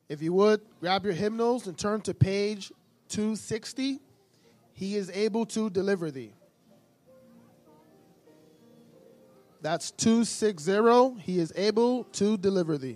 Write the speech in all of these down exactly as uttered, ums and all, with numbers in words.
If you would, grab your hymnals and turn to page two sixty. He is able to deliver thee. That's two sixty. He is able to deliver thee.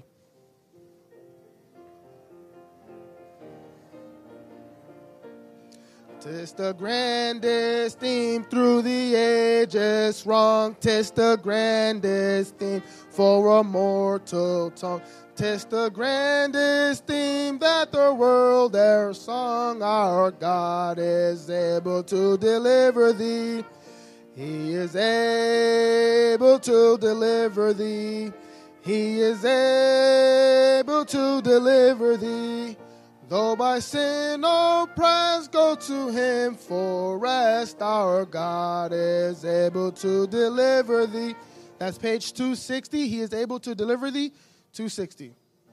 Tis the grandest theme through the ages rung. Tis the grandest theme for a mortal tongue. Tis the grandest theme that the world e'er sung. Our God is able to deliver thee. He is able to deliver thee. He is able to deliver thee. Though by sin oppressed, go to him for rest. Our God is able to deliver thee. That's page two sixty. He is able to deliver thee. two sixty.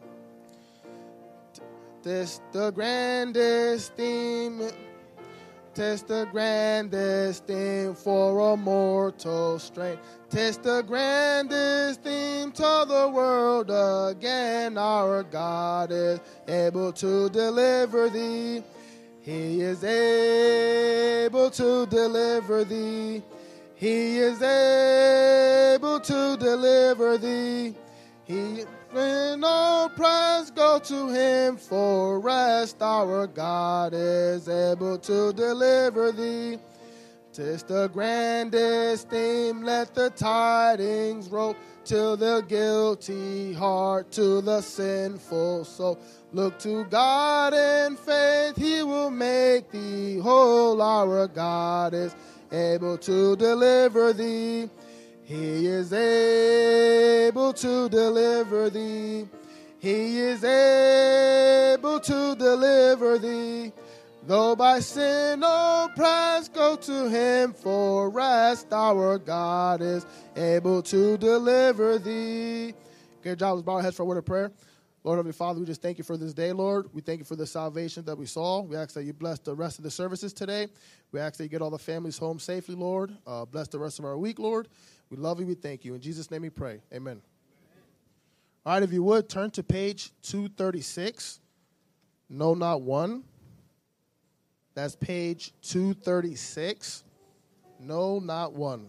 This the grandest theme. Tis the grandest theme for a mortal strength. Tis the grandest theme to the world again. Our God is able to deliver thee. He is able to deliver thee. He is able to deliver thee. He when oppressed, go to him for rest. Our God is able to deliver thee. Tis the grandest theme, let the tidings roll till the guilty heart, to the sinful soul. Look to God in faith, he will make thee whole. Our God is able to deliver thee. He is able to deliver thee. He is able to deliver thee. Though by sin oppressed, go to him for rest. Our God is able to deliver thee. Good job. Let's bow our heads for a word of prayer. Lord, Heavenly Father, we just thank you for this day, Lord. We thank you for the salvation that we saw. We ask that you bless the rest of the services today. We ask that you get all the families home safely, Lord. Uh, bless the rest of our week, Lord. We love you. We thank you. In Jesus' name we pray. Amen. All right, if you would, turn to page two thirty-six. No, not one. That's page two thirty-six. No, not one.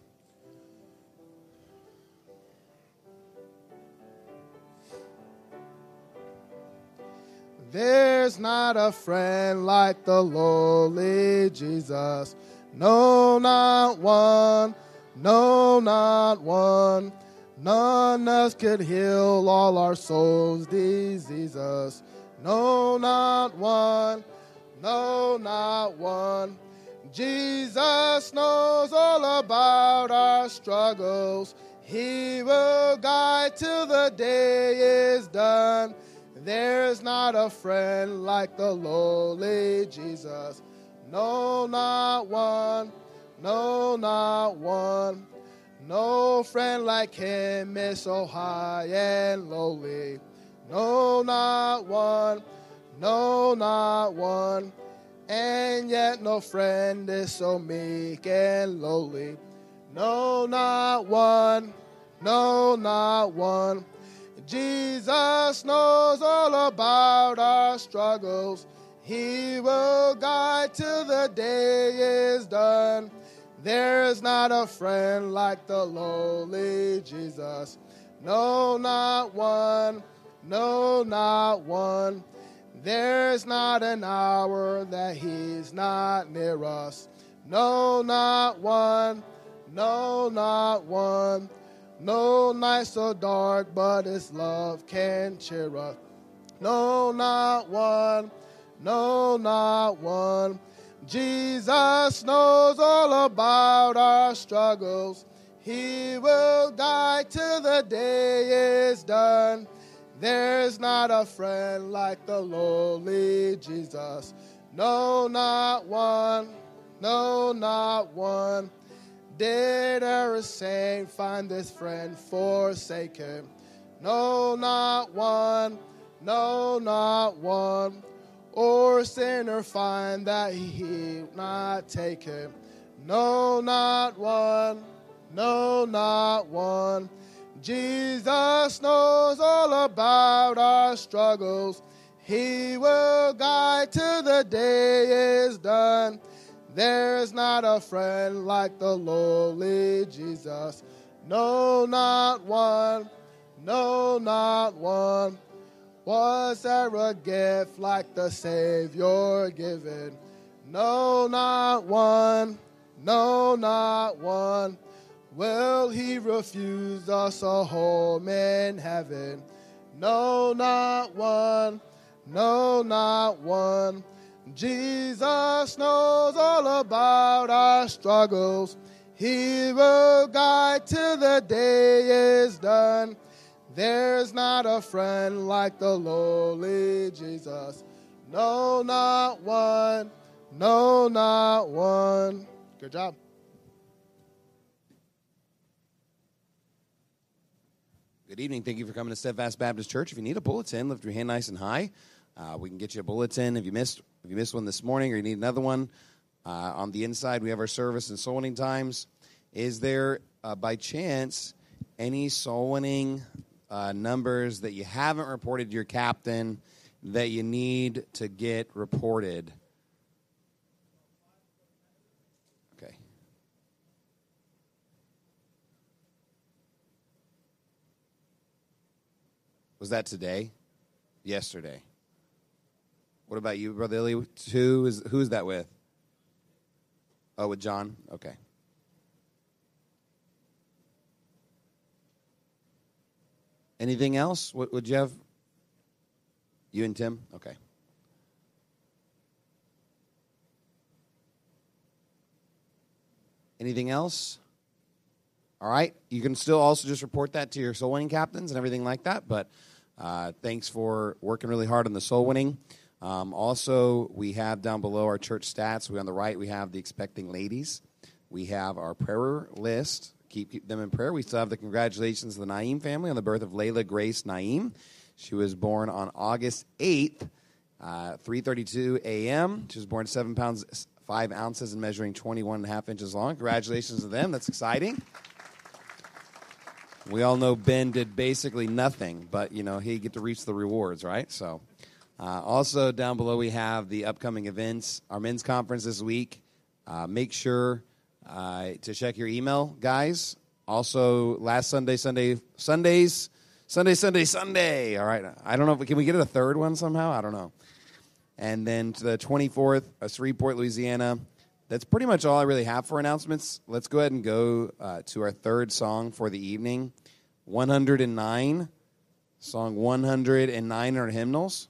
There's not a friend like the lowly Jesus. No, not one. No, not one. None else could heal all our souls' diseases. No, not one. No, not one. Jesus knows all about our struggles. He will guide till the day is done. There's not a friend like the lowly Jesus. No, not one. No, not one. No friend like him is so high and lowly. No, not one. No, not one. And yet no friend is so meek and lowly. No, not one. No, not one. Jesus knows all about our struggles. He will guide till the day is done. There is not a friend like the lowly Jesus. No, not one. No, not one. There's not an hour that he's not near us. No, not one. No, not one. No night so dark, but his love can cheer us. No, not one. No, not one. Jesus knows all about our struggles. He will guide till the day is done. There's not a friend like the lowly Jesus. No, not one. No, not one. Did ever saint find this friend forsaken? No, not one. No, not one. Or sinner find that he not take him? No, not one. No, not one. Jesus knows all about our struggles. He will guide till the day is done. There's not a friend like the lowly Jesus. No, not one. No, not one. Was there a gift like the Savior given? No, not one. No, not one. Will he refuse us a home in heaven? No, not one. No, not one. Jesus knows all about our struggles. He will guide till the day is done. There's not a friend like the lowly Jesus. No, not one. No, not one. Good job. Good evening. Thank you for coming to Steadfast Baptist Church. If you need a bulletin, lift your hand nice and high. Uh, we can get you a bulletin. If you missed if you missed one this morning or you need another one, uh, on the inside we have our service and soul winning times. Is there, uh, by chance, any soul winning uh, numbers that you haven't reported to your captain that you need to get reported? Okay. Was that today? Yesterday. What about you, Brother Illy? Who is who's that with? Oh, with John? Okay. Anything else? What would you have? You and Tim? Okay. Anything else? All right. You can still also just report that to your soul winning captains and everything like that. But uh, thanks for working really hard on the soul winning. Um, also, we have down below our church stats. We on the right, we have the expecting ladies. We have our prayer list. Keep, keep them in prayer. We still have the congratulations to the Naeem family on the birth of Layla Grace Naeem. She was born on August eighth, uh, three thirty-two a.m. She was born seven pounds, five ounces, and measuring twenty-one and a half inches long. Congratulations to them. That's exciting. We all know Ben did basically nothing, but, you know, he get to reach the rewards, right? So, uh, also down below we have the upcoming events. Our men's conference this week. Uh, make sure uh, to check your email, guys. Also, last Sunday, Sunday, Sundays, Sunday, Sunday, Sunday. All right. I don't know if we, can we get it a third one somehow? I don't know. And then to the twenty-fourth, uh, Shreveport, Louisiana. That's pretty much all I really have for announcements. Let's go ahead and go uh, to our third song for the evening, one hundred nine, song one hundred nine in our hymnals.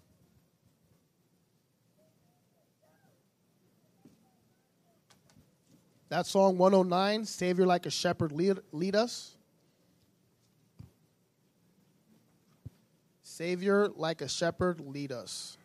That's song one oh nine, Savior Like a Shepherd, Lead, lead Us. Savior Like a Shepherd, Lead Us.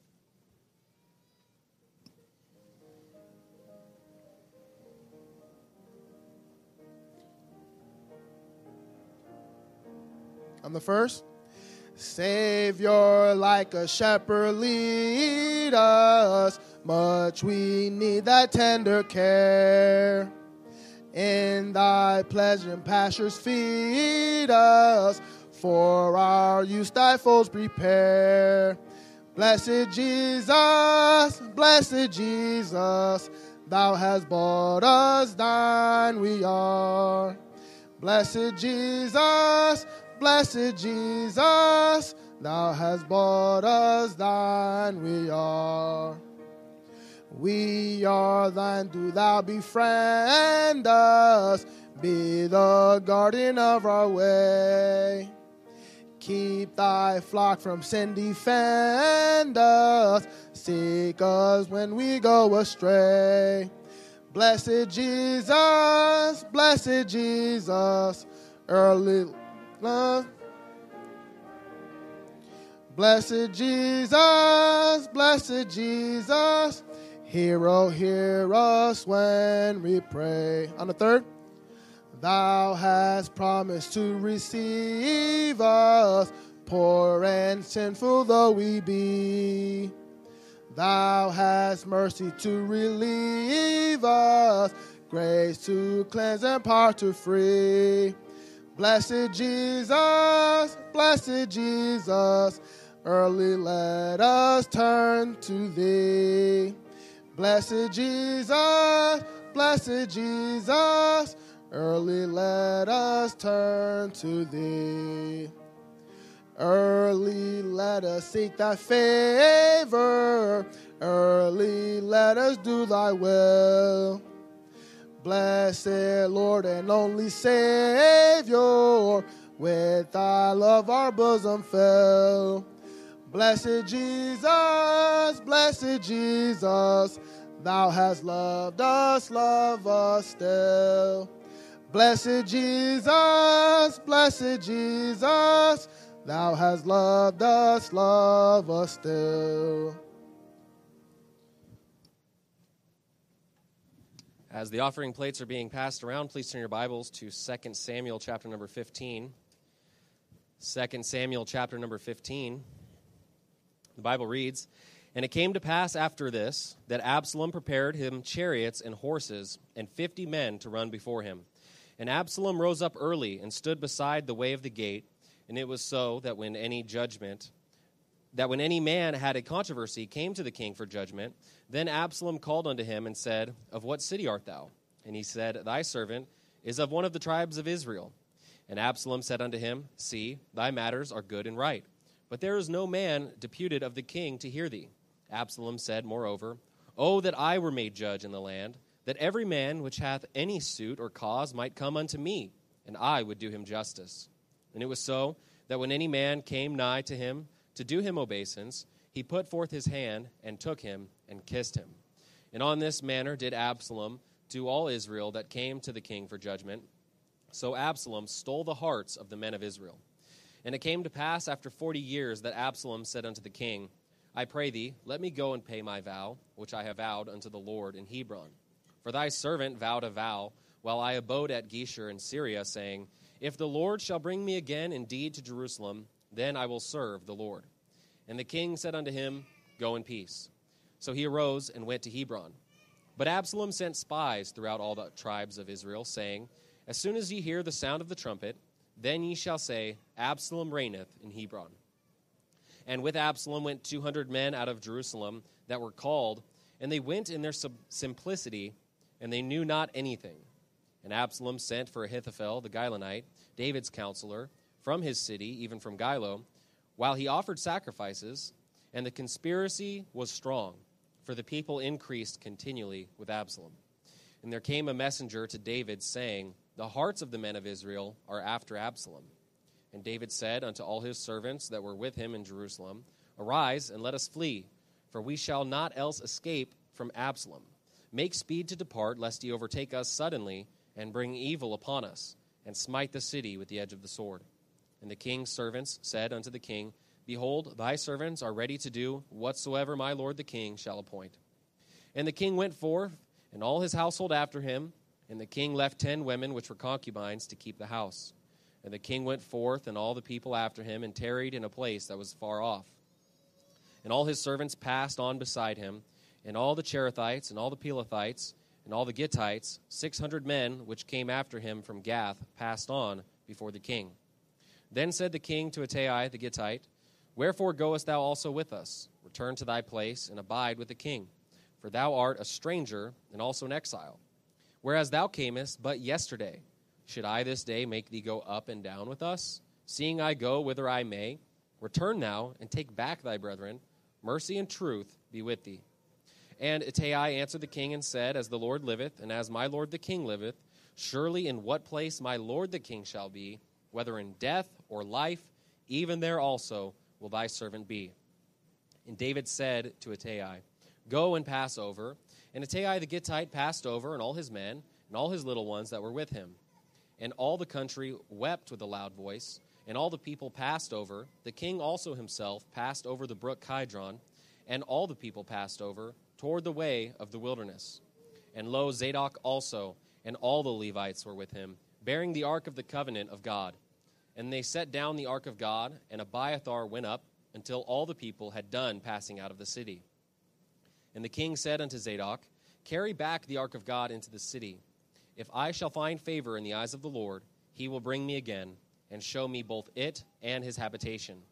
On the first. Savior, like a shepherd, lead us. Much we need thy tender care. In thy pleasant pastures feed us. For our use thy folds prepare. Blessed Jesus, blessed Jesus, thou hast bought us, thine we are. Blessed Jesus, blessed Jesus, thou hast bought us, thine we are. We are thine, do thou befriend us, be the guardian of our way. Keep thy flock from sin, defend us, seek us when we go astray. Blessed Jesus, blessed Jesus, early love. Blessed Jesus, blessed Jesus, hear, oh, hear us when we pray. On the third, thou hast promised to receive us, poor and sinful though we be. Thou hast mercy to relieve us, grace to cleanse and power to free. Blessed Jesus, blessed Jesus, early let us turn to thee. Blessed Jesus, blessed Jesus, early let us turn to thee. Early let us seek thy favor, early let us do thy will. Blessed Lord and only Savior, with thy love our bosom fill. Blessed Jesus, blessed Jesus, thou hast loved us, love us still. Blessed Jesus, blessed Jesus, thou hast loved us, love us still. As the offering plates are being passed around, please turn your Bibles to Second Samuel chapter number fifteen. Second Samuel chapter number fifteen. The Bible reads, "And it came to pass after this, that Absalom prepared him chariots and horses, and fifty men to run before him. And Absalom rose up early, and stood beside the way of the gate. And it was so that when any judgment, that when any man had a controversy, came to the king for judgment, then Absalom called unto him and said, Of what city art thou? And he said, Thy servant is of one of the tribes of Israel. And Absalom said unto him, See, thy matters are good and right, but there is no man deputed of the king to hear thee. Absalom said, moreover, O that I were made judge in the land, that every man which hath any suit or cause might come unto me, and I would do him justice. And it was so, that when any man came nigh to him to do him obeisance, he put forth his hand, and took him, and kissed him. And on this manner did Absalom do all Israel that came to the king for judgment. So Absalom stole the hearts of the men of Israel. And it came to pass after forty years that Absalom said unto the king, I pray thee, let me go and pay my vow, which I have vowed unto the Lord in Hebron. For thy servant vowed a vow, while I abode at Geshur in Syria, saying, If the Lord shall bring me again indeed to Jerusalem, then I will serve the Lord. And the king said unto him, Go in peace. So he arose and went to Hebron. But Absalom sent spies throughout all the tribes of Israel, saying, As soon as ye hear the sound of the trumpet, then ye shall say, Absalom reigneth in Hebron. And with Absalom went two hundred men out of Jerusalem that were called, and they went in their sub- simplicity, and they knew not anything. And Absalom sent for Ahithophel the Gilonite, David's counselor, from his city, even from Gilo, while he offered sacrifices, and the conspiracy was strong, for the people increased continually with Absalom. And there came a messenger to David, saying, The hearts of the men of Israel are after Absalom. And David said unto all his servants that were with him in Jerusalem, Arise, and let us flee, for we shall not else escape from Absalom. Make speed to depart, lest he overtake us suddenly, and bring evil upon us, and smite the city with the edge of the sword. And the king's servants said unto the king, Behold, thy servants are ready to do whatsoever my lord the king shall appoint. And the king went forth, and all his household after him, and the king left ten women which were concubines to keep the house. And the king went forth, and all the people after him, and tarried in a place that was far off. And all his servants passed on beside him, and all the Cherethites, and all the Pelethites, and all the Gittites, six hundred men which came after him from Gath, passed on before the king. Then said the king to Ittai the Gittite, Wherefore goest thou also with us? Return to thy place, and abide with the king. For thou art a stranger, and also an exile. Whereas thou camest but yesterday, should I this day make thee go up and down with us? Seeing I go whither I may, return now, and take back thy brethren. Mercy and truth be with thee. And Ittai answered the king and said, As the Lord liveth, and as my lord the king liveth, surely in what place my lord the king shall be, whether in death or life, even there also will thy servant be. And David said to Ittai, Go and pass over. And Ittai the Gittite passed over, and all his men, and all his little ones that were with him. And all the country wept with a loud voice, and all the people passed over. The king also himself passed over the brook Kidron, and all the people passed over toward the way of the wilderness. And lo, Zadok also, and all the Levites were with him, bearing the ark of the covenant of God. And they set down the ark of God, and Abiathar went up, until all the people had done passing out of the city. And the king said unto Zadok, Carry back the ark of God into the city. If I shall find favor in the eyes of the Lord, he will bring me again, and show me both it and his habitation.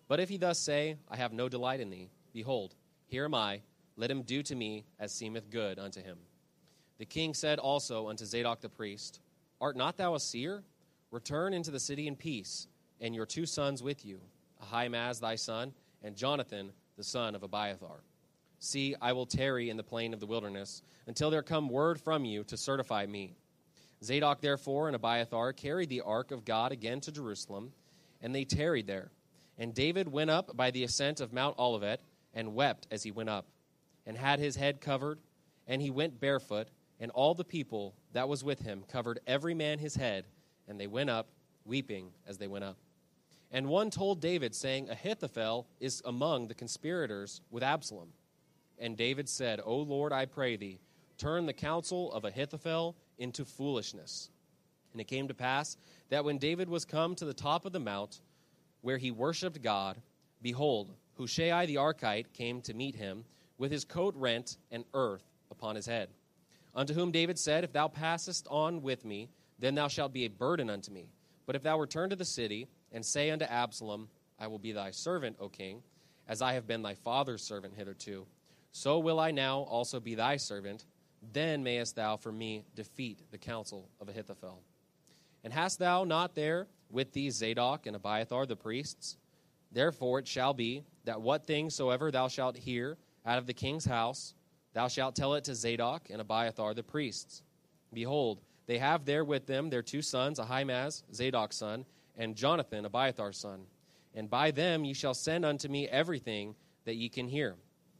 But if he thus say, I have no delight in thee, behold, here am I, let him do to me as seemeth good unto him. The king said also unto Zadok the priest, Art not thou a seer? Return into the city in peace, and your two sons with you, Ahimaaz thy son, and Jonathan the son of Abiathar. See, I will tarry in the plain of the wilderness, until there come word from you to certify me. Zadok therefore and Abiathar carried the ark of God again to Jerusalem, and they tarried there. And David went up by the ascent of Mount Olivet, and wept as he went up, and had his head covered, and he went barefoot, and all the people that was with him covered every man his head, and they went up, weeping as they went up. And one told David, saying, Ahithophel is among the conspirators with Absalom. And David said, O Lord, I pray thee, turn the counsel of Ahithophel into foolishness. And it came to pass that when David was come to the top of the mount, where he worshipped God, behold, Hushai the Archite came to meet him, with his coat rent and earth upon his head. Unto whom David said, If thou passest on with me, then thou shalt be a burden unto me. But if thou return to the city, and say unto Absalom, I will be thy servant, O king, as I have been thy father's servant hitherto, so will I now also be thy servant. Then mayest thou for me defeat the counsel of Ahithophel. And hast thou not there with thee Zadok and Abiathar the priests? Therefore it shall be that what things soever thou shalt hear out of the king's house, thou shalt tell it to Zadok and Abiathar the priests. Behold, they have there with them their two sons, Ahimaaz, Zadok's son, and Jonathan, Abiathar's son. And by them ye shall send unto me everything that ye can hear.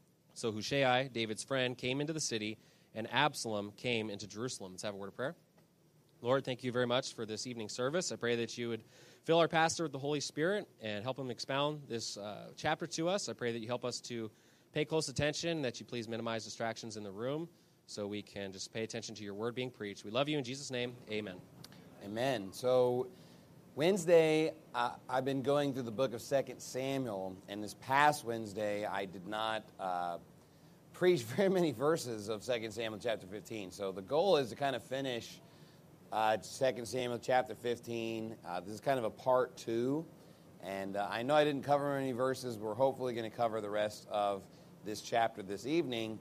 So Hushai, David's friend, came into the city, and Absalom came into Jerusalem. Let's have a word of prayer. Lord, thank you very much for this evening service. I pray that you would fill our pastor with the Holy Spirit and help him expound this uh, chapter to us. I pray that you help us to pay close attention, that you please minimize distractions in the room so we can just pay attention to your word being preached. We love you in Jesus' name. Amen. Amen. So Wednesday, uh, I've been going through the book of Second Samuel, and this past Wednesday, I did not uh, preach very many verses of Second Samuel chapter fifteen. So the goal is to kind of finish uh, Second Samuel chapter fifteen. Uh, this is kind of a part two, and uh, I know I didn't cover any verses. We're hopefully going to cover the rest of this chapter this evening.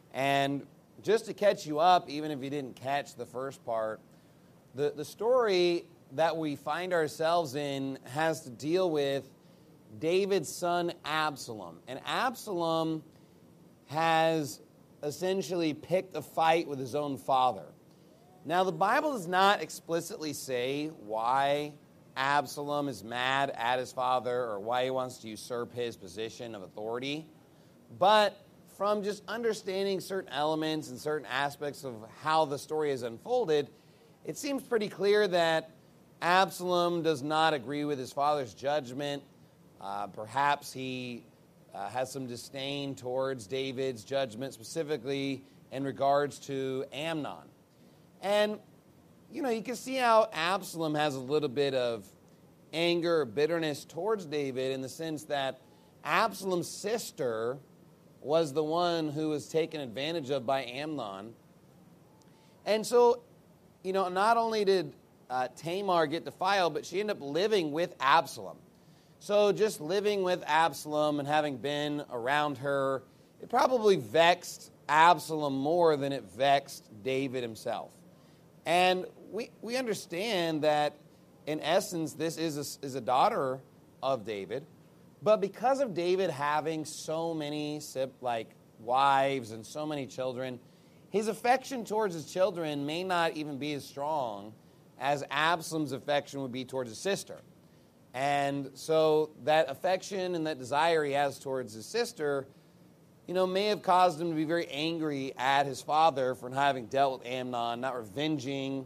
And just to catch you up, even if you didn't catch the first part, the, the story that we find ourselves in has to deal with David's son Absalom. And Absalom has essentially picked a fight with his own father. Now, the Bible does not explicitly say why Absalom is mad at his father or why he wants to usurp his position of authority. But from just understanding certain elements and certain aspects of how the story is unfolded, it seems pretty clear that Absalom does not agree with his father's judgment. Uh, perhaps he uh, has some disdain towards David's judgment, specifically in regards to Amnon. And, you know, you can see how Absalom has a little bit of anger or bitterness towards David in the sense that Absalom's sister was the one who was taken advantage of by Amnon. And so, you know, not only did uh, Tamar get defiled, but she ended up living with Absalom. So just living with Absalom and having been around her, it probably vexed Absalom more than it vexed David himself. And we we understand that, in essence, this is a, is a daughter of David. But because of David having so many like wives and so many children, his affection towards his children may not even be as strong as Absalom's affection would be towards his sister. And so that affection and that desire he has towards his sister, you know, may have caused him to be very angry at his father for not having dealt with Amnon, not revenging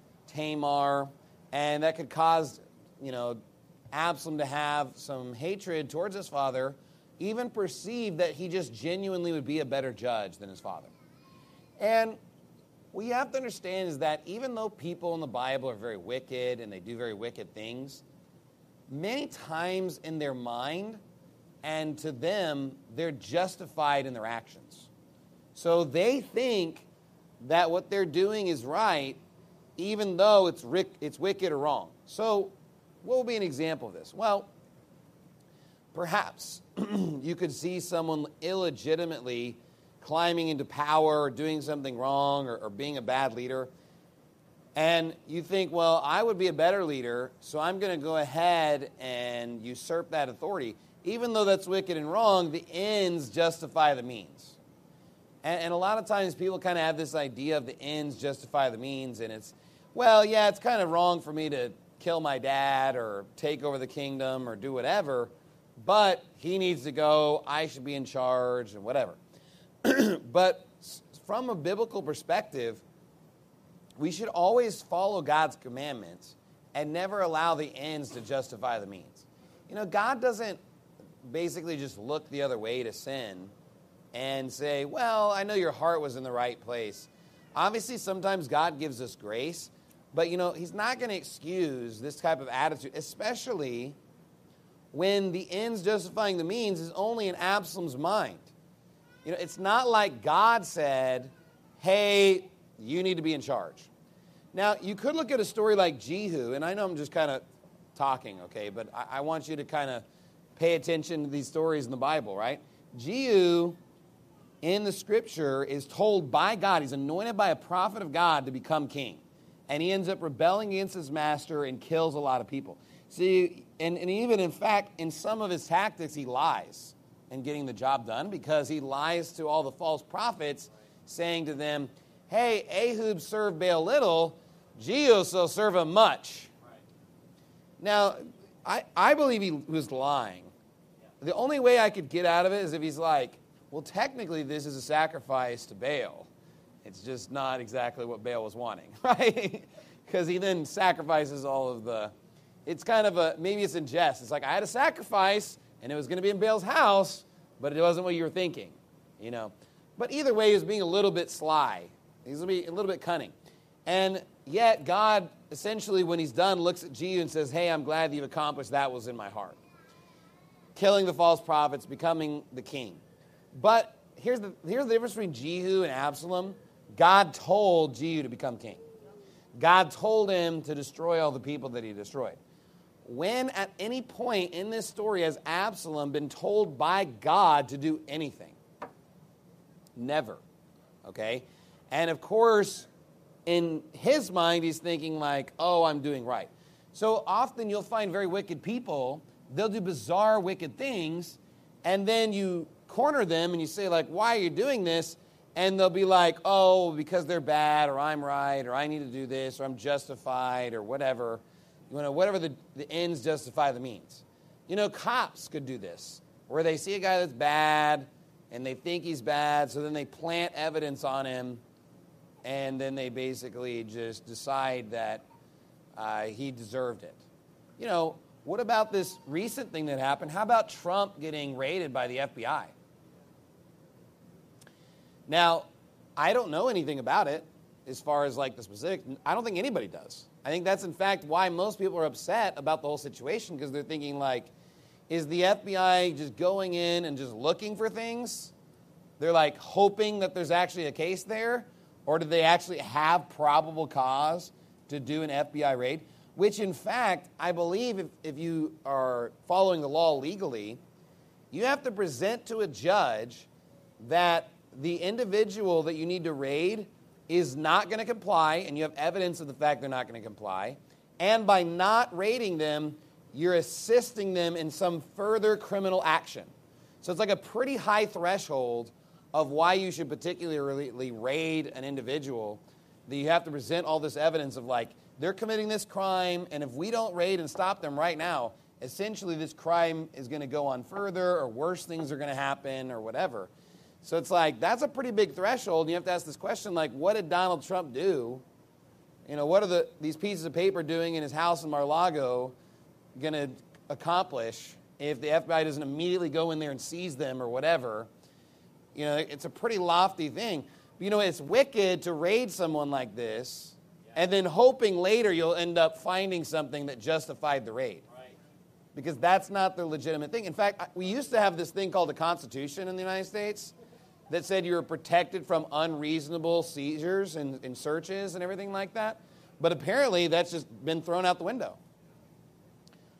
Tamar, and that could cause, you know, Absalom to have some hatred towards his father, even perceive that he just genuinely would be a better judge than his father. And what you have to understand is that even though people in the Bible are very wicked and they do very wicked things, many times in their mind and to them, they're justified in their actions. So they think that what they're doing is right, even though it's ric- it's wicked or wrong. So what will be an example of this? Well, perhaps you could see someone illegitimately climbing into power or doing something wrong or, or being a bad leader. And you think, well, I would be a better leader, so I'm going to go ahead and usurp that authority. Even though that's wicked and wrong, the ends justify the means. And, and a lot of times people kind of have this idea of the ends justify the means, and it's, well, yeah, it's kind of wrong for me to kill my dad or take over the kingdom or do whatever, but he needs to go, I should be in charge and whatever. But from a biblical perspective, we should always follow God's commandments and never allow the ends to justify the means. You know, God doesn't basically just look the other way to sin and say, well, I know your heart was in the right place. Obviously, sometimes God gives us grace, but, you know, he's not going to excuse this type of attitude, especially when the ends justifying the means is only in Absalom's mind. You know, it's not like God said, hey, you need to be in charge. Now, you could look at a story like Jehu, and I know I'm just kind of talking, okay, but I, I want you to kind of pay attention to these stories in the Bible, right? Jehu, in the scripture, is told by God, he's anointed by a prophet of God to become king. And he ends up rebelling against his master and kills a lot of people. See, and, and even, in fact, in some of his tactics, he lies in getting the job done because he lies to all the false prophets, saying to them, hey, Ehud served Baal little, Jehu shall serve him much. Right. Now, I, I believe he was lying. Yeah. The only way I could get out of it is if he's like, well, technically this is a sacrifice to Baal. It's just not exactly what Baal was wanting, right? Because he then sacrifices all of the, it's kind of a, maybe it's in jest. It's like, I had a sacrifice, and it was going to be in Baal's house, but it wasn't what you were thinking, you know. But either way, he was being a little bit sly. He's going to be a little bit cunning. And yet, God, essentially, when he's done, looks at Jehu and says, hey, I'm glad that you've accomplished that was in my heart. Killing the false prophets, becoming the king. But here's the, here's the difference between Jehu and Absalom. God told Jehu to become king. God told him to destroy all the people that he destroyed. When at any point in this story has Absalom been told by God to do anything? Never. Okay? And of course, in his mind, he's thinking like, oh, I'm doing right. So often you'll find very wicked people, they'll do bizarre, wicked things, and then you corner them and you say like, why are you doing this? And they'll be like, oh, because they're bad, or I'm right, or I need to do this, or I'm justified, or whatever. You know, whatever the, the ends justify the means. You know, cops could do this, where they see a guy that's bad, and they think he's bad, so then they plant evidence on him, and then they basically just decide that uh, he deserved it. You know, what about this recent thing that happened? How about Trump getting raided by the F B I? Now, I don't know anything about it as far as like the specific. I don't think anybody does. I think that's, in fact, why most people are upset about the whole situation, because they're thinking, like, is the F B I just going in and just looking for things? They're, like, hoping that there's actually a case there? Or do they actually have probable cause to do an F B I raid? Which, in fact, I believe if, if you are following the law legally, you have to present to a judge that the individual that you need to raid is not going to comply, and you have evidence of the fact they're not going to comply. And by not raiding them, you're assisting them in some further criminal action. So it's like a pretty high threshold of why you should particularly raid an individual, that you have to present all this evidence of like, they're committing this crime, and if we don't raid and stop them right now, essentially this crime is going to go on further, or worse things are going to happen, or whatever. So it's like, that's a pretty big threshold. And you have to ask this question, like, what did Donald Trump do? You know, what are the these pieces of paper doing in his house in Mar-a-Lago going to accomplish if the F B I doesn't immediately go in there and seize them or whatever? You know, it's a pretty lofty thing. But, you know, it's wicked to raid someone like this and then hoping later you'll end up finding something that justified the raid. Because that's not the legitimate thing. In fact, we used to have this thing called the Constitution in the United States that said you were protected from unreasonable seizures and, and searches and everything like that. But apparently that's just been thrown out the window.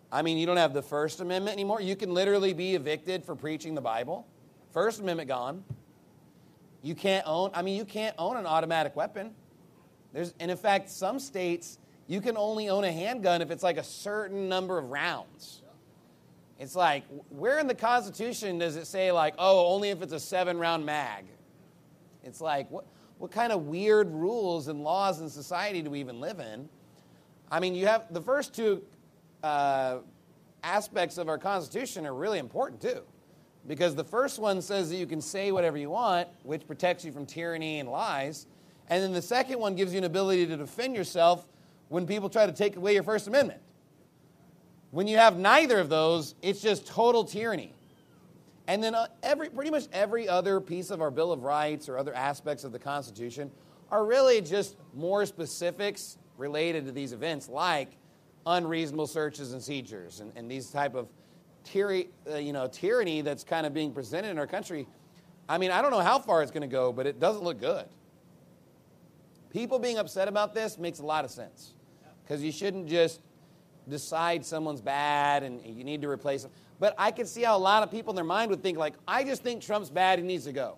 I mean, you don't have the First Amendment anymore. You can literally be evicted for preaching the Bible. First Amendment gone. You can't own, I mean, you can't own an automatic weapon. There's, and in fact, some states, you can only own a handgun if it's like a certain number of rounds. It's like, where in the Constitution does it say, like, oh, only if it's a seven-round mag? It's like, what, what kind of weird rules and laws in society do we even live in? I mean, you have the first two uh, aspects of our Constitution are really important, too. Because the first one says that you can say whatever you want, which protects you from tyranny and lies. And then the second one gives you an ability to defend yourself when people try to take away your First Amendment. When you have neither of those, it's just total tyranny. And then uh, every, pretty much every other piece of our Bill of Rights or other aspects of the Constitution are really just more specifics related to these events, like unreasonable searches and seizures and, and these type of tyranny, uh, you know, tyranny that's kind of being presented in our country. I mean, I don't know how far it's going to go, but it doesn't look good. People being upset about this makes a lot of sense, because you shouldn't just decide someone's bad and you need to replace them. But I can see how a lot of people in their mind would think, like, I just think Trump's bad, he needs to go.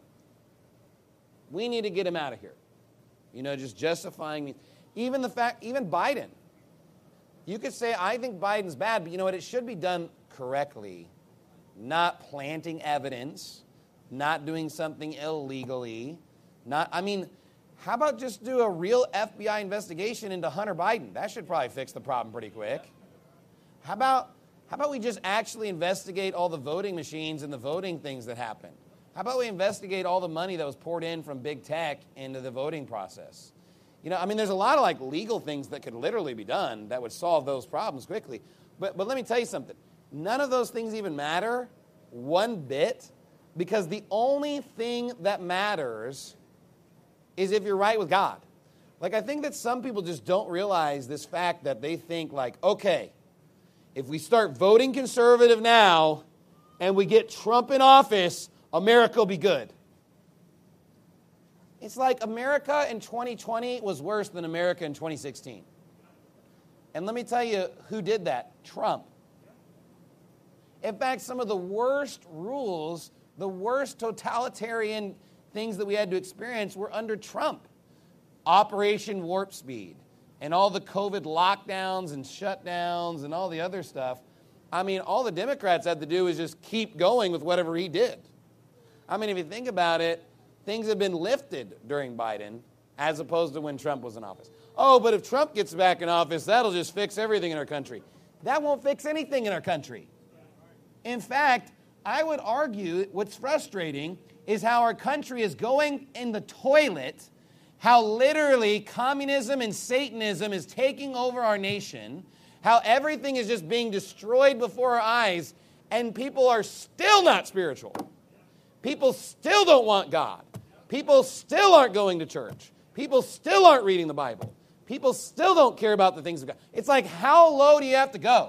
We need to get him out of here. You know, just justifying me. Even the fact, even Biden. You could say, I think Biden's bad, but you know what? It should be done correctly, not planting evidence, not doing something illegally, not, I mean, how about just do a real F B I investigation into Hunter Biden? That should probably fix the problem pretty quick. How about, how about we just actually investigate all the voting machines and the voting things that happen? How about we investigate all the money that was poured in from big tech into the voting process? You know, I mean, there's a lot of like legal things that could literally be done that would solve those problems quickly. But but let me tell you something. None of those things even matter one bit, because the only thing that matters is if you're right with God. Like, I think that some people just don't realize this fact that they think like, okay, if we start voting conservative now and we get Trump in office, America will be good. It's like America in twenty twenty was worse than America in twenty sixteen. And let me tell you who did that. Trump. In fact, some of the worst rules, the worst totalitarian things that we had to experience were under Trump. Operation Warp Speed and all the COVID lockdowns and shutdowns and all the other stuff. I mean, all the Democrats had to do was just keep going with whatever he did. I mean, if you think about it, things have been lifted during Biden as opposed to when Trump was in office. Oh, but if Trump gets back in office, that'll just fix everything in our country. That won't fix anything in our country. In fact, I would argue what's frustrating is how our country is going in the toilet, how literally communism and Satanism is taking over our nation, how everything is just being destroyed before our eyes, and people are still not spiritual. People still don't want God. People still aren't going to church. People still aren't reading the Bible. People still don't care about the things of God. It's like, how low do you have to go?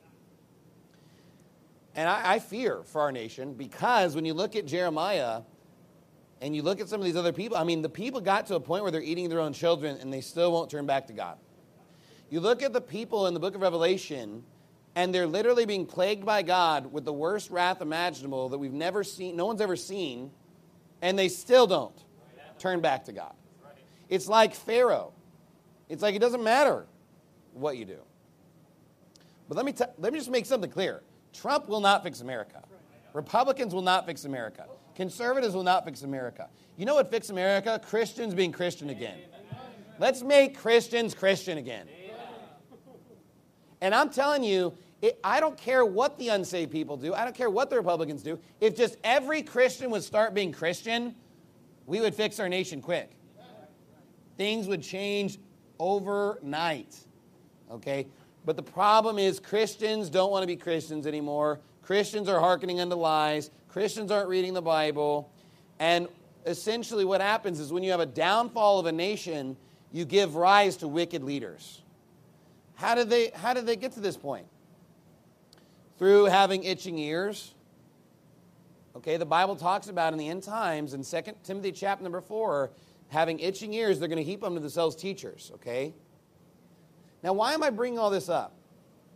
And I, I fear for our nation, because when you look at Jeremiah and you look at some of these other people, I mean, the people got to a point where they're eating their own children and they still won't turn back to God. You look at the people in the book of Revelation, and they're literally being plagued by God with the worst wrath imaginable that we've never seen, no one's ever seen, and they still don't turn back to God. It's like Pharaoh. It's like it doesn't matter what you do. But let me, t- let me just make something clear. Trump will not fix America. Republicans will not fix America. Conservatives will not fix America. You know what fix America? Christians being Christian again. Let's make Christians Christian again. And I'm telling you, it, I don't care what the unsaved people do. I don't care what the Republicans do. If just every Christian would start being Christian, we would fix our nation quick. Things would change overnight. Okay? But the problem is Christians don't want to be Christians anymore. Christians are hearkening unto lies. Christians aren't reading the Bible. And essentially what happens is when you have a downfall of a nation, you give rise to wicked leaders. How did they, how did they get to this point? Through having itching ears. Okay, the Bible talks about in the end times, in Second Timothy chapter number four, having itching ears, they're going to heap unto themselves teachers, okay? Now, why am I bringing all this up?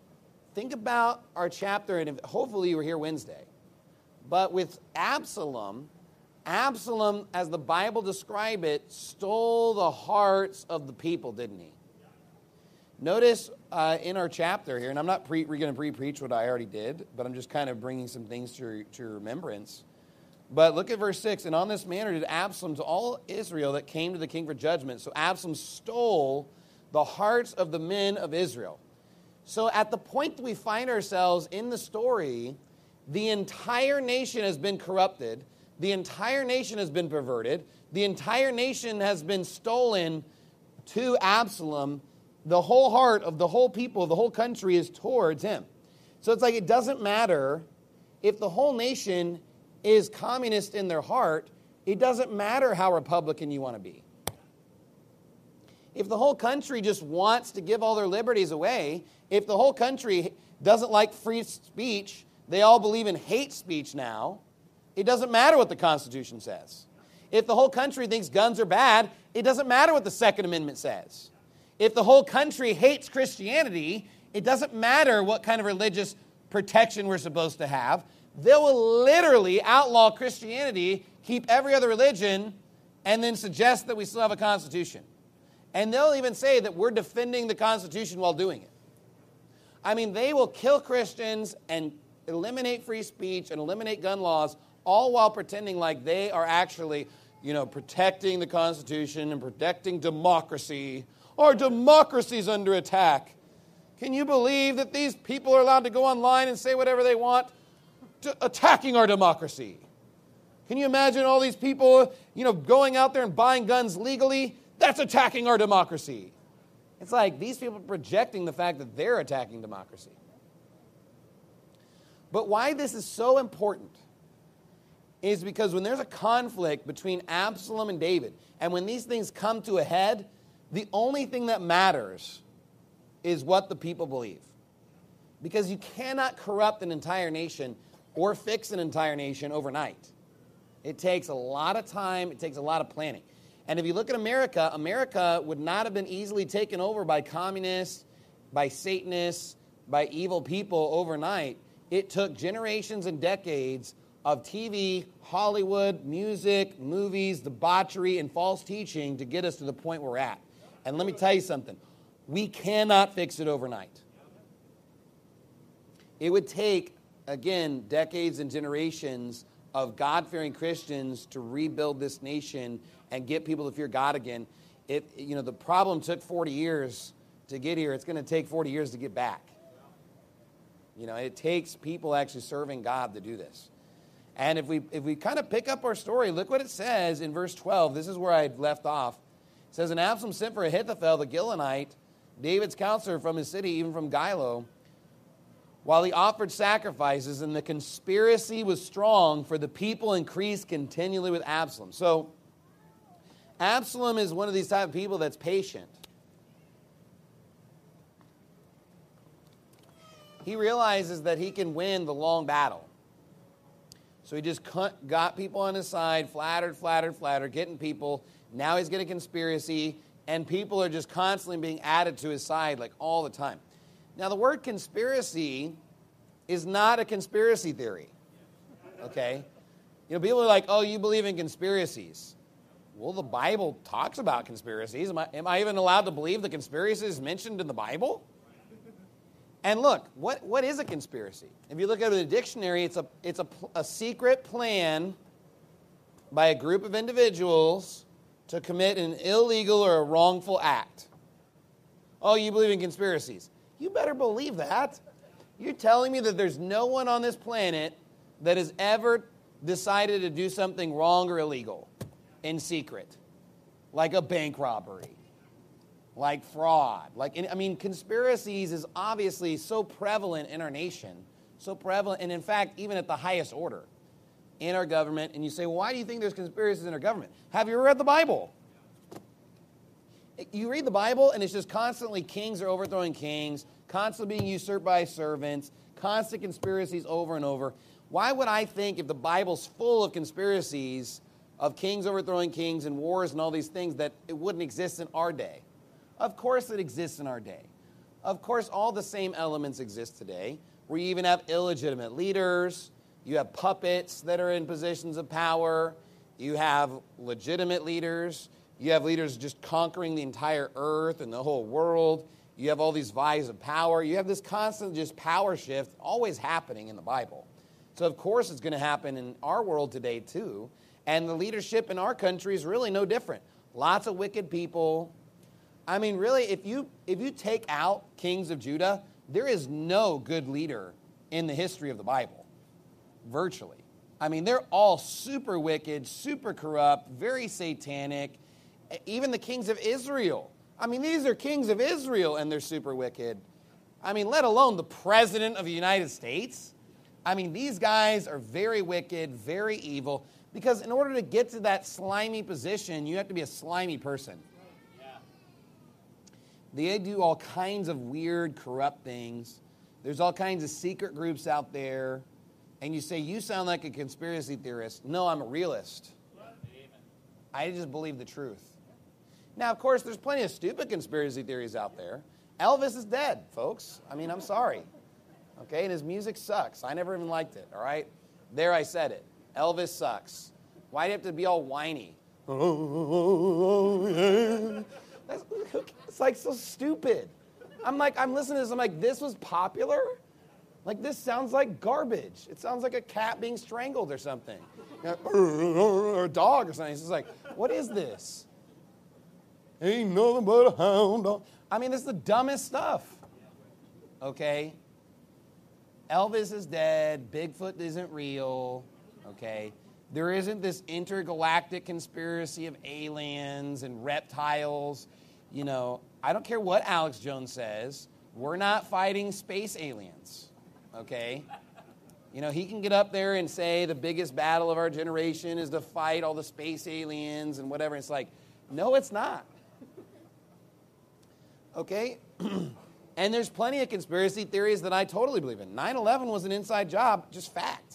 think about our chapter, and if, hopefully you were here Wednesday. But with Absalom, Absalom, as the Bible describes it, stole the hearts of the people, didn't he? Notice uh, in our chapter here, and I'm not pre- going to pre-preach what I already did, but I'm just kind of bringing some things to your, to your remembrance. But look at verse six. And on this manner did Absalom to all Israel that came to the king for judgment. So Absalom stole the hearts of the men of Israel. So at the point that we find ourselves in the story, the entire nation has been corrupted. The entire nation has been perverted. The entire nation has been stolen to Absalom. The whole heart of the whole people, the whole country is towards him. So it's like it doesn't matter if the whole nation is communist in their heart. It doesn't matter how Republican you want to be. If the whole country just wants to give all their liberties away, if the whole country doesn't like free speech, they all believe in hate speech now, it doesn't matter what the Constitution says. If the whole country thinks guns are bad, it doesn't matter what the Second Amendment says. If the whole country hates Christianity, it doesn't matter what kind of religious protection we're supposed to have. They will literally outlaw Christianity, keep every other religion, and then suggest that we still have a constitution. And they'll even say that we're defending the Constitution while doing it. I mean, they will kill Christians and eliminate free speech and eliminate gun laws, all while pretending like they are actually, you know, protecting the Constitution and protecting democracy. Our democracy's under attack. Can you believe that these people are allowed to go online and say whatever they want, to attacking our democracy? Can you imagine all these people, you know, going out there and buying guns legally? That's attacking our democracy. It's like these people are projecting the fact that they're attacking democracy. But why this is so important is because when there's a conflict between Absalom and David, and when these things come to a head, the only thing that matters is what the people believe. Because you cannot corrupt an entire nation or fix an entire nation overnight. It takes a lot of time. It takes a lot of planning. And if you look at America, America would not have been easily taken over by communists, by Satanists, by evil people overnight. It took generations and decades of T V, Hollywood, music, movies, debauchery, and false teaching to get us to the point where we're at. And let me tell you something. We cannot fix it overnight. It would take, again, decades and generations of God-fearing Christians to rebuild this nation and get people to fear God again. It, you know, the problem took forty years to get here. It's going to take forty years to get back. You know, it takes people actually serving God to do this. And if we if we kind of pick up our story, look what it says in verse twelve. This is where I left off. It says, and Absalom sent for Ahithophel the Gilonite, David's counselor from his city, even from Gilo, while he offered sacrifices, and the conspiracy was strong, for the people increased continually with Absalom. So, Absalom is one of these type of people that's patient. He realizes that he can win the long battle. So he just got people on his side, flattered, flattered, flattered, getting people. Now he's getting a conspiracy, and people are just constantly being added to his side, like all the time. Now, the word conspiracy is not a conspiracy theory, okay? You know, people are like, oh, you believe in conspiracies. Well, the Bible talks about conspiracies. Am I, am I even allowed to believe the conspiracies mentioned in the Bible? And look, what, what is a conspiracy? If you look at it in the dictionary, it's a it's a, a secret plan by a group of individuals to commit an illegal or a wrongful act. Oh, you believe in conspiracies. You better believe that. You're telling me that there's no one on this planet that has ever decided to do something wrong or illegal in secret, like a bank robbery, like fraud. Like, I mean, conspiracies is obviously so prevalent in our nation, so prevalent, and in fact, even at the highest order in our government. And you say, well, why do you think there's conspiracies in our government? Have you ever read the Bible? You read the Bible, and it's just constantly kings are overthrowing kings, constantly being usurped by servants, constant conspiracies over and over. Why would I think, if the Bible's full of conspiracies of kings overthrowing kings and wars and all these things, that it wouldn't exist in our day? Of course it exists in our day. Of course, all the same elements exist today, where you even have illegitimate leaders, you have puppets that are in positions of power, you have legitimate leaders, you have leaders just conquering the entire earth and the whole world, you have all these vies of power, you have this constant just power shift always happening in the Bible. So of course it's going to happen in our world today too, and the leadership in our country is really no different. Lots of wicked people. I mean, really, if you if you take out kings of Judah, there is no good leader in the history of the Bible, virtually. I mean, they're all super wicked, super corrupt, very satanic. Even the kings of Israel. I mean, these are kings of Israel, and they're super wicked. I mean, let alone the president of the United States. I mean, these guys are very wicked, very evil, because in order to get to that slimy position, you have to be a slimy person. They do all kinds of weird, corrupt things. There's all kinds of secret groups out there. And you say, you sound like a conspiracy theorist. No, I'm a realist. I just believe the truth. Now, of course, there's plenty of stupid conspiracy theories out there. Elvis is dead, folks. I mean, I'm sorry. Okay, and his music sucks. I never even liked it, all right? There, I said it. Elvis sucks. Why do you have to be all whiny? That's, it's like so stupid. I'm like, I'm listening to this, I'm like, this was popular? Like, this sounds like garbage. It sounds like a cat being strangled or something. Or a dog or something. It's just like, what is this? Ain't nothing but a hound dog. I mean, this is the dumbest stuff. Okay? Elvis is dead. Bigfoot isn't real. Okay? There isn't this intergalactic conspiracy of aliens and reptiles. You know, I don't care what Alex Jones says. We're not fighting space aliens. Okay? You know, he can get up there and say the biggest battle of our generation is to fight all the space aliens and whatever. It's like, no, it's not. Okay? And there's plenty of conspiracy theories that I totally believe in. nine eleven was an inside job, just fact.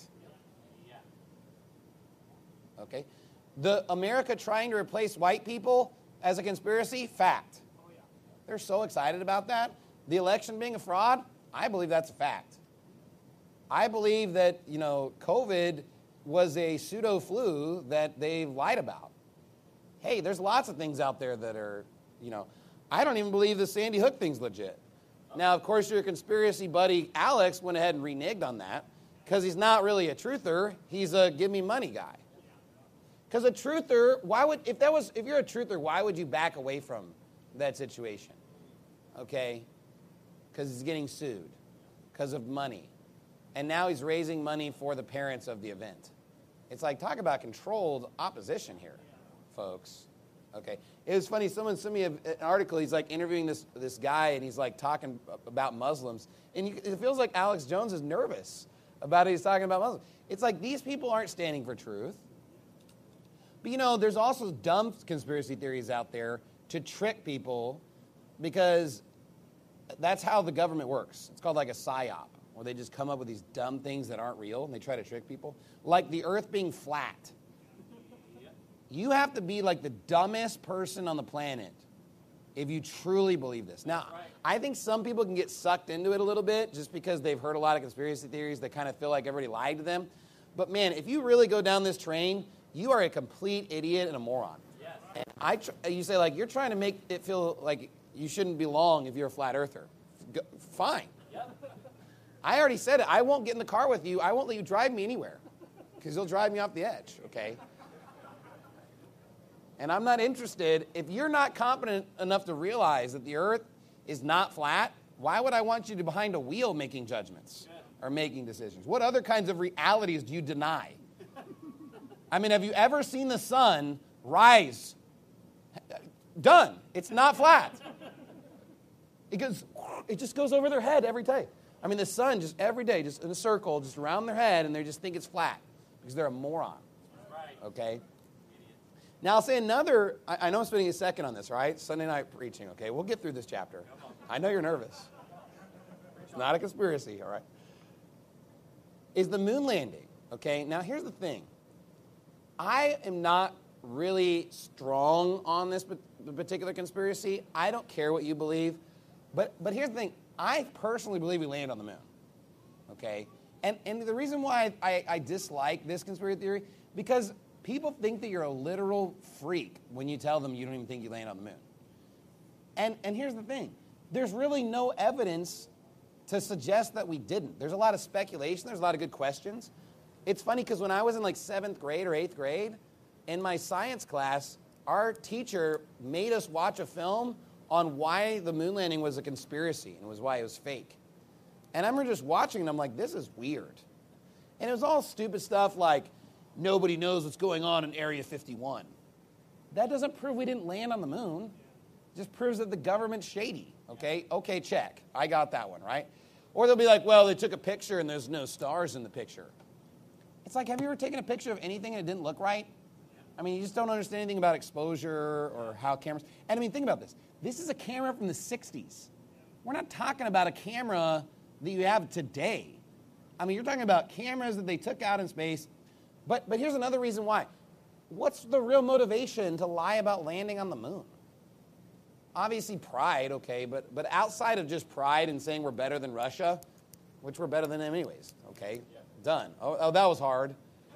Okay? The America trying to replace white people as a conspiracy, fact. They're so excited about that. The election being a fraud, I believe that's a fact. I believe that, you know, COVID was a pseudo-flu that they lied about. Hey, there's lots of things out there that are, you know, I don't even believe the Sandy Hook thing's legit. Now, of course, your conspiracy buddy Alex went ahead and reneged on that because he's not really a truther. He's a give me money guy. Because a truther, why would, if that was, if you're a truther, why would you back away from that situation? Okay? Because he's getting sued because of money. And now he's raising money for the parents of the event. It's like, talk about controlled opposition here, folks. Okay. It was funny, someone sent me an article, he's like interviewing this, this guy, and he's like talking about Muslims. And you, it feels like Alex Jones is nervous about it. He's talking about Muslims. It's like, these people aren't standing for truth. But, you know, there's also dumb conspiracy theories out there to trick people because that's how the government works. It's called like a psyop, where they just come up with these dumb things that aren't real and they try to trick people. Like the earth being flat. You have to be like the dumbest person on the planet if you truly believe this. Now, I think some people can get sucked into it a little bit just because they've heard a lot of conspiracy theories. They kind of feel like everybody lied to them. But, man, if you really go down this train, you are a complete idiot and a moron. Yes. And I, tr- you say, like, you're trying to make it feel like you shouldn't belong if you're a flat earther. Go, fine. Yep. I already said it. I won't get in the car with you. I won't let you drive me anywhere because you'll drive me off the edge, okay? And I'm not interested. If you're not competent enough to realize that the earth is not flat, why would I want you to behind a wheel making judgments or making decisions? What other kinds of realities do you deny? I mean, have you ever seen the sun rise? Done. It's not flat. It goes, it just goes over their head every day. I mean, the sun just every day, just in a circle, just around their head, and they just think it's flat because they're a moron. Okay? Now, I'll say another, I, I know I'm spending a second on this, right? Sunday night preaching, okay? We'll get through this chapter. I know you're nervous. It's not a conspiracy, all right? Is the moon landing, okay? Now, here's the thing. I am not really strong on this particular conspiracy. I don't care what you believe. But but here's the thing. I personally believe we landed on the moon. Okay? And and the reason why I, I dislike this conspiracy theory, because people think that you're a literal freak when you tell them you don't even think you landed on the moon. And and here's the thing. There's really no evidence to suggest that we didn't. There's a lot of speculation. There's a lot of good questions. It's funny because when I was in like seventh grade or eighth grade, in my science class, our teacher made us watch a film on why the moon landing was a conspiracy and it was why it was fake. And I remember just watching and I'm like, this is weird. And it was all stupid stuff like, nobody knows what's going on in Area fifty-one. That doesn't prove we didn't land on the moon. It just proves that the government's shady. Okay, okay, check. I got that one, right? Or they'll be like, well, they took a picture and there's no stars in the picture. It's like, have you ever taken a picture of anything and it didn't look right? I mean, you just don't understand anything about exposure or how cameras... And I mean, think about this. This is a camera from the sixties. We're not talking about a camera that you have today. I mean, you're talking about cameras that they took out in space. But, but here's another reason why. What's the real motivation to lie about landing on the moon? Obviously pride, okay, but, but outside of just pride and saying we're better than Russia, which we're better than them anyways, okay, yeah. Done. Oh, oh, that was hard.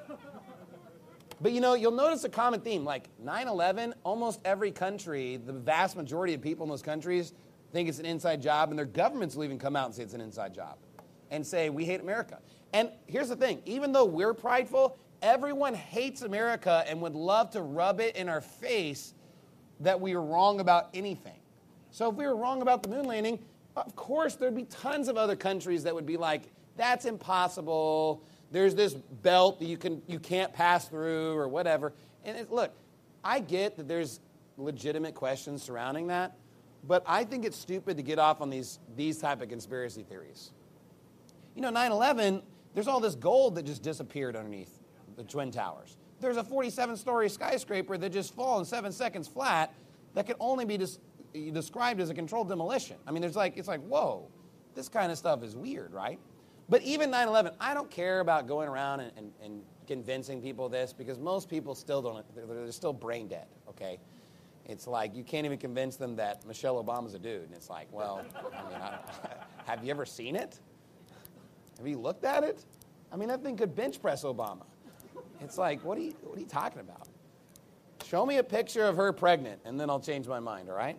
But, you know, you'll notice a common theme. Like nine eleven, almost every country, the vast majority of people in those countries think it's an inside job, and their governments will even come out and say it's an inside job and say, we hate America. And here's the thing. Even though we're prideful, everyone hates America and would love to rub it in our face that we were wrong about anything. So if we were wrong about the moon landing, of course there'd be tons of other countries that would be like, that's impossible. There's this belt that you can you can't pass through or whatever. And it, look, I get that there's legitimate questions surrounding that, but I think it's stupid to get off on these these type of conspiracy theories. You know, nine eleven, there's all this gold that just disappeared underneath the Twin Towers. There's a forty-seven story skyscraper that just falls in seven seconds flat that can only be des- described as a controlled demolition. I mean, there's like it's like, whoa, this kind of stuff is weird, right? But even nine eleven, I don't care about going around and, and, and convincing people this because most people still don't, they're, they're still brain dead, okay? It's like you can't even convince them that Michelle Obama's a dude. And it's like, well, I mean, I, have you ever seen it? Have you looked at it? I mean, that thing could bench press Obama. It's like, what are you, what are you talking about? Show me a picture of her pregnant, and then I'll change my mind, all right?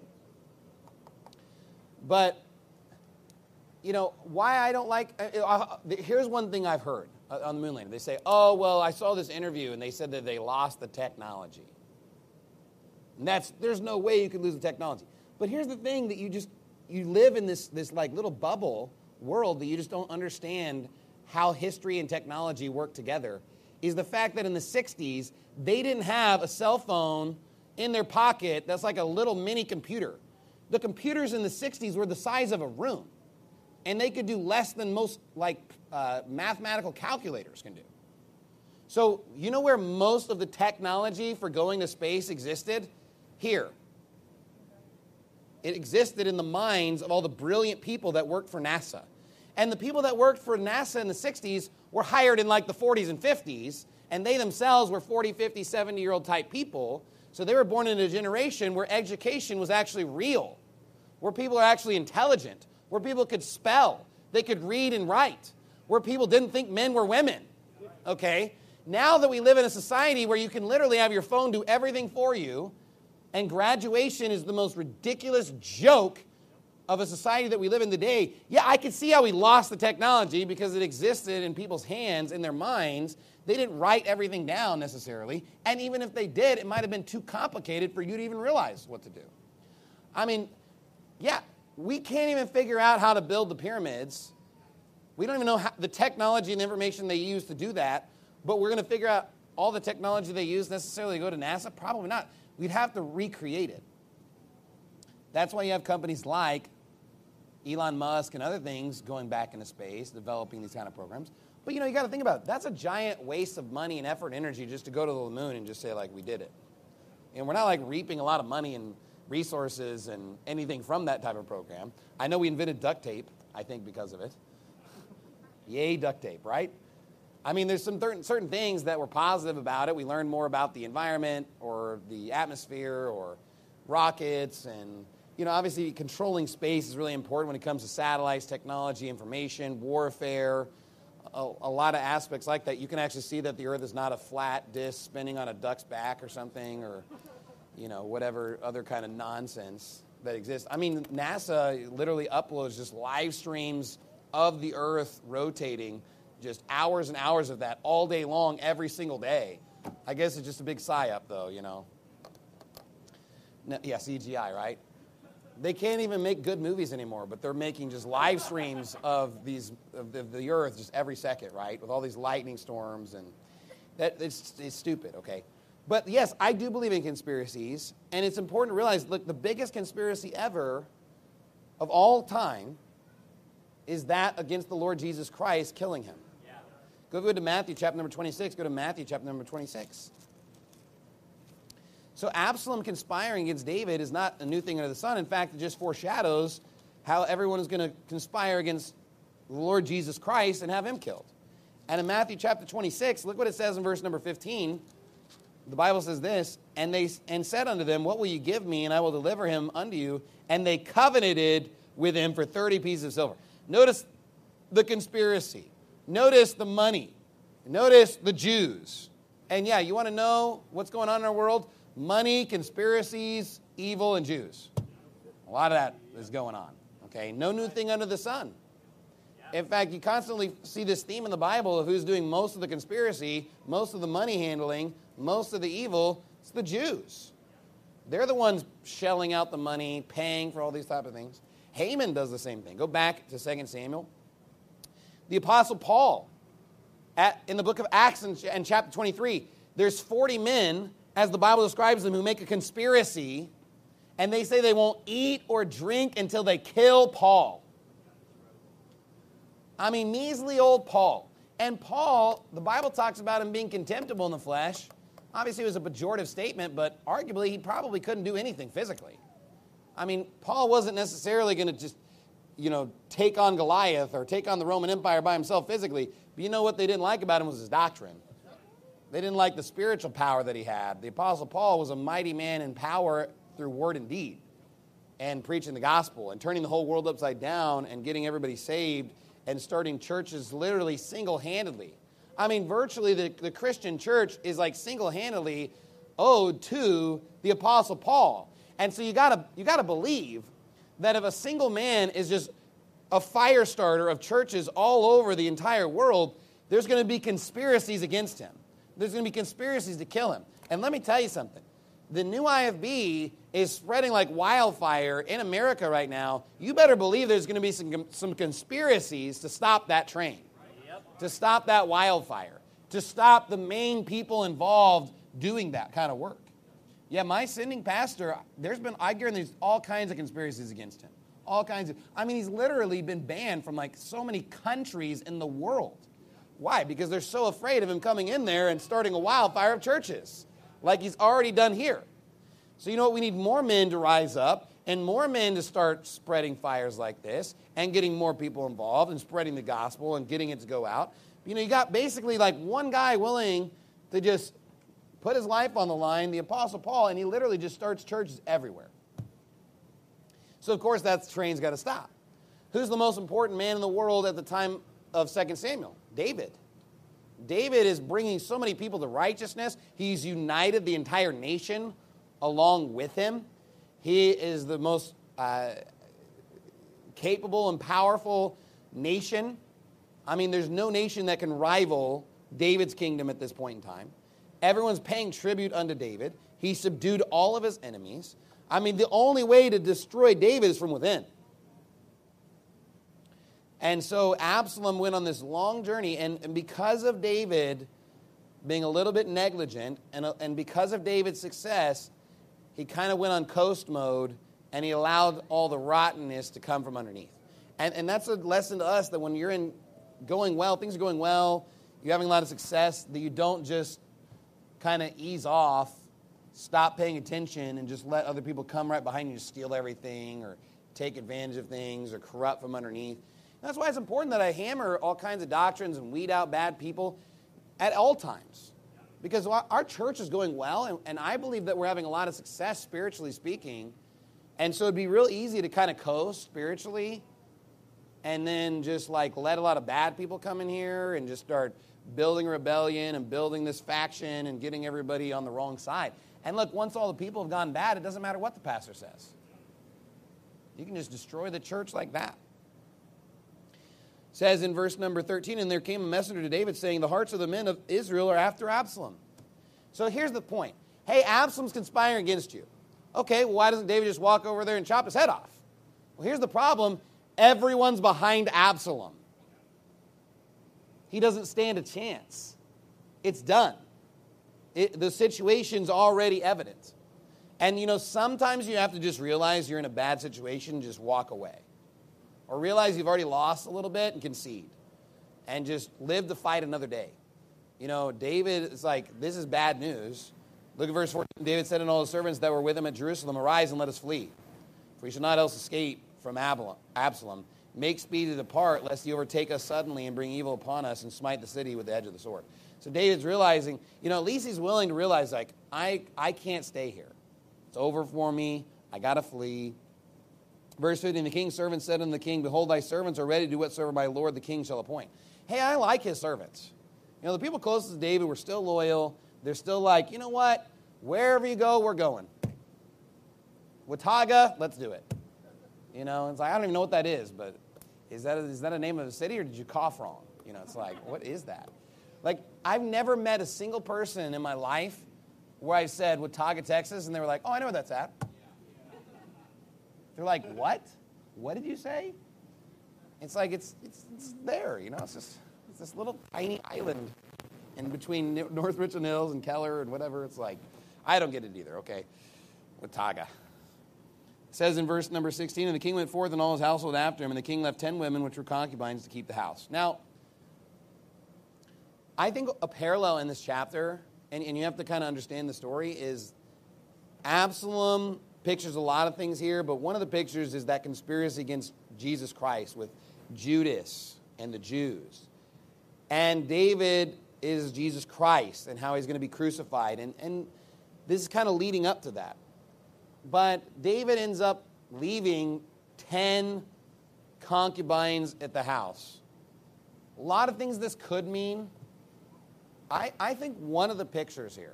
But, you know, why I don't like, uh, uh, here's one thing I've heard uh, on the moon landing. They say, oh, well, I saw this interview, and they said that they lost the technology. And that's, there's no way you could lose the technology. But here's the thing that you just, you live in this, this like little bubble world that you just don't understand how history and technology work together, is the fact that in the sixties, they didn't have a cell phone in their pocket that's like a little mini computer. The computers in the sixties were the size of a room, and they could do less than most like uh, mathematical calculators can do. So you know where most of the technology for going to space existed? Here. It existed in the minds of all the brilliant people that worked for NASA. And the people that worked for NASA in the sixties were hired in like the forties and fifties, and they themselves were forty, fifty, seventy-year-old type people. So they were born in a generation where education was actually real, where people are actually intelligent, where people could spell, they could read and write, where people didn't think men were women, okay? Now that we live in a society where you can literally have your phone do everything for you, and graduation is the most ridiculous joke of a society that we live in today, yeah, I can see how we lost the technology because it existed in people's hands, in their minds. They didn't write everything down necessarily. And even if they did, it might have been too complicated for you to even realize what to do. I mean, yeah, we can't even figure out how to build the pyramids. We don't even know how, the technology and information they use to do that. But we're going to figure out all the technology they use necessarily to go to NASA? Probably not. We'd have to recreate it. That's why you have companies like Elon Musk and other things going back into space, developing these kind of programs. But, you know, you got to think about it. That's a giant waste of money and effort and energy just to go to the moon and just say, like, we did it. And we're not, like, reaping a lot of money and resources and anything from that type of program. I know we invented duct tape, I think, because of it. Yay, duct tape, right? I mean, there's some certain, certain things that were positive about it. We learned more about the environment or the atmosphere or rockets and, you know, obviously controlling space is really important when it comes to satellites, technology, information, warfare, a, a lot of aspects like that. You can actually see that the Earth is not a flat disc spinning on a duck's back or something, or, you know, whatever other kind of nonsense that exists. I mean, NASA literally uploads just live streams of the Earth rotating, just hours and hours of that all day long, every single day. I guess it's just a big psyop, though, you know. No, yeah, C G I, right? They can't even make good movies anymore, but they're making just live streams of these of the, the Earth just every second, right? With all these lightning storms, and that it's, it's stupid, okay? But yes, I do believe in conspiracies, and it's important to realize, look, the biggest conspiracy ever of all time is that against the Lord Jesus Christ, killing him. Yeah. Go, go to Matthew chapter number twenty-six. Go to Matthew chapter number twenty-six. So Absalom conspiring against David is not a new thing under the sun. In fact, it just foreshadows how everyone is going to conspire against the Lord Jesus Christ and have him killed. And in Matthew chapter twenty-six, look what it says in verse number fifteen. The Bible says this, and they and said unto them, what will you give me, and I will deliver him unto you? And they covenanted with him for thirty pieces of silver. Notice the conspiracy. Notice the money. Notice the Jews. And yeah, you want to know what's going on in our world? Money, conspiracies, evil, and Jews. A lot of that is going on. Okay, no new thing under the sun. In fact, you constantly see this theme in the Bible of who's doing most of the conspiracy, most of the money handling, most of the evil. It's the Jews. They're the ones shelling out the money, paying for all these type of things. Haman does the same thing. Go back to Second Samuel. The Apostle Paul, at, in the book of Acts in, in chapter twenty-three, there's forty men, as the Bible describes them, who make a conspiracy, and they say they won't eat or drink until they kill Paul. I mean, measly old Paul. And Paul, the Bible talks about him being contemptible in the flesh. Obviously, it was a pejorative statement, but arguably, he probably couldn't do anything physically. I mean, Paul wasn't necessarily going to just, you know, take on Goliath or take on the Roman Empire by himself physically. But you know what they didn't like about him was his doctrine. They didn't like the spiritual power that he had. The Apostle Paul was a mighty man in power through word and deed, and preaching the gospel and turning the whole world upside down and getting everybody saved and starting churches literally single-handedly. I mean, virtually the, the Christian church is like single-handedly owed to the Apostle Paul. And so you gotta you gotta believe that if a single man is just a fire starter of churches all over the entire world, there's going to be conspiracies against him. There's going to be conspiracies to kill him. And let me tell you something. The new I F B is spreading like wildfire in America right now. You better believe there's going to be some, some conspiracies to stop that train, yep. to stop that wildfire, to stop the main people involved doing that kind of work. Yeah, my sending pastor, there's been, I guarantee there's all kinds of conspiracies against him. All kinds of, I mean, he's literally been banned from like so many countries in the world. Why? Because they're so afraid of him coming in there and starting a wildfire of churches, like he's already done here. So you know what? We need more men to rise up and more men to start spreading fires like this and getting more people involved and spreading the gospel and getting it to go out. You know, you got basically like one guy willing to just put his life on the line, the Apostle Paul, and he literally just starts churches everywhere. So, of course, that train's got to stop. Who's the most important man in the world at the time of Second Samuel? David. David is bringing so many people to righteousness. He's united the entire nation along with him. He is the most uh, capable and powerful nation. I mean, there's no nation that can rival David's kingdom at this point in time. Everyone's paying tribute unto David. He subdued all of his enemies. I mean, the only way to destroy David is from within. And so Absalom went on this long journey, and, and because of David being a little bit negligent, and, and because of David's success, he kind of went on coast mode, and he allowed all the rottenness to come from underneath. And, and that's a lesson to us, that when you're in going well, things are going well, you're having a lot of success, that you don't just kind of ease off, stop paying attention, and just let other people come right behind you to steal everything or take advantage of things or corrupt from underneath. And that's why it's important that I hammer all kinds of doctrines and weed out bad people at all times. Because our church is going well, and, and I believe that we're having a lot of success, spiritually speaking, And so it'd be real easy to kind of coast spiritually and then just like let a lot of bad people come in here and just start building rebellion and building this faction and getting everybody on the wrong side. And look, once all the people have gone bad, it doesn't matter what the pastor says. You can just destroy the church like that. It says in verse number thirteen, and there came a messenger to David saying, the hearts of the men of Israel are after Absalom. So here's the point. Hey, Absalom's conspiring against you. Okay, well, why doesn't David just walk over there and chop his head off? Well, here's the problem. Everyone's behind Absalom. He doesn't stand a chance. It's done. It, the situation's already evident. And, you know, sometimes you have to just realize you're in a bad situation and just walk away. Or realize you've already lost a little bit and concede. And just live to fight another day. You know, David is like, this is bad news. Look at verse fourteen. David said unto all the servants that were with him at Jerusalem, arise and let us flee. For we shall not else escape from Absalom. Make speed to depart, lest he overtake us suddenly and bring evil upon us and smite the city with the edge of the sword. So David's realizing, you know, at least he's willing to realize, like, I, I can't stay here. It's over for me. I got to flee. Verse fifteen, the king's servant said unto the king, behold, thy servants are ready to do whatsoever my lord the king shall appoint. Hey, I like his servants. You know, the people closest to David were still loyal. They're still like, you know what? Wherever you go, we're going. Watauga, let's do it. You know, it's like, I don't even know what that is, but is that a, is that a name of a city or did you cough wrong? You know, it's like, what is that? Like, I've never met a single person in my life where I said Watauga, Texas, and they were like, oh, I know where that's at. They're like, what? What did you say? It's like, it's it's, it's there, you know, it's just it's this little tiny island in between North Richland Hills and Keller and whatever. It's like, I don't get it either, okay? Watauga. It says in verse number sixteen, and the king went forth and all his household after him, and the king left ten women which were concubines to keep the house. Now, I think a parallel in this chapter, and, and you have to kind of understand the story, is Absalom pictures a lot of things here, but one of the pictures is that conspiracy against Jesus Christ with Judas and the Jews. And David is Jesus Christ and how he's going to be crucified. And, and this is kind of leading up to that. But David ends up leaving ten concubines at the house. A lot of things this could mean. I, I think one of the pictures here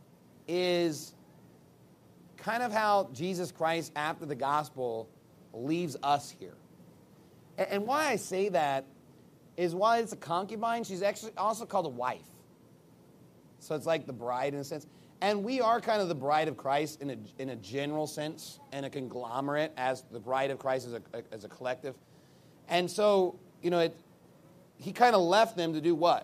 is kind of how Jesus Christ, after the gospel, leaves us here. And, and why I say that is why it's a concubine, she's actually also called a wife. So it's like the bride in a sense. And we are kind of the bride of Christ in a, in a general sense, and a conglomerate as the bride of Christ as a, as a collective. And so, you know, it, he kind of left them to do what?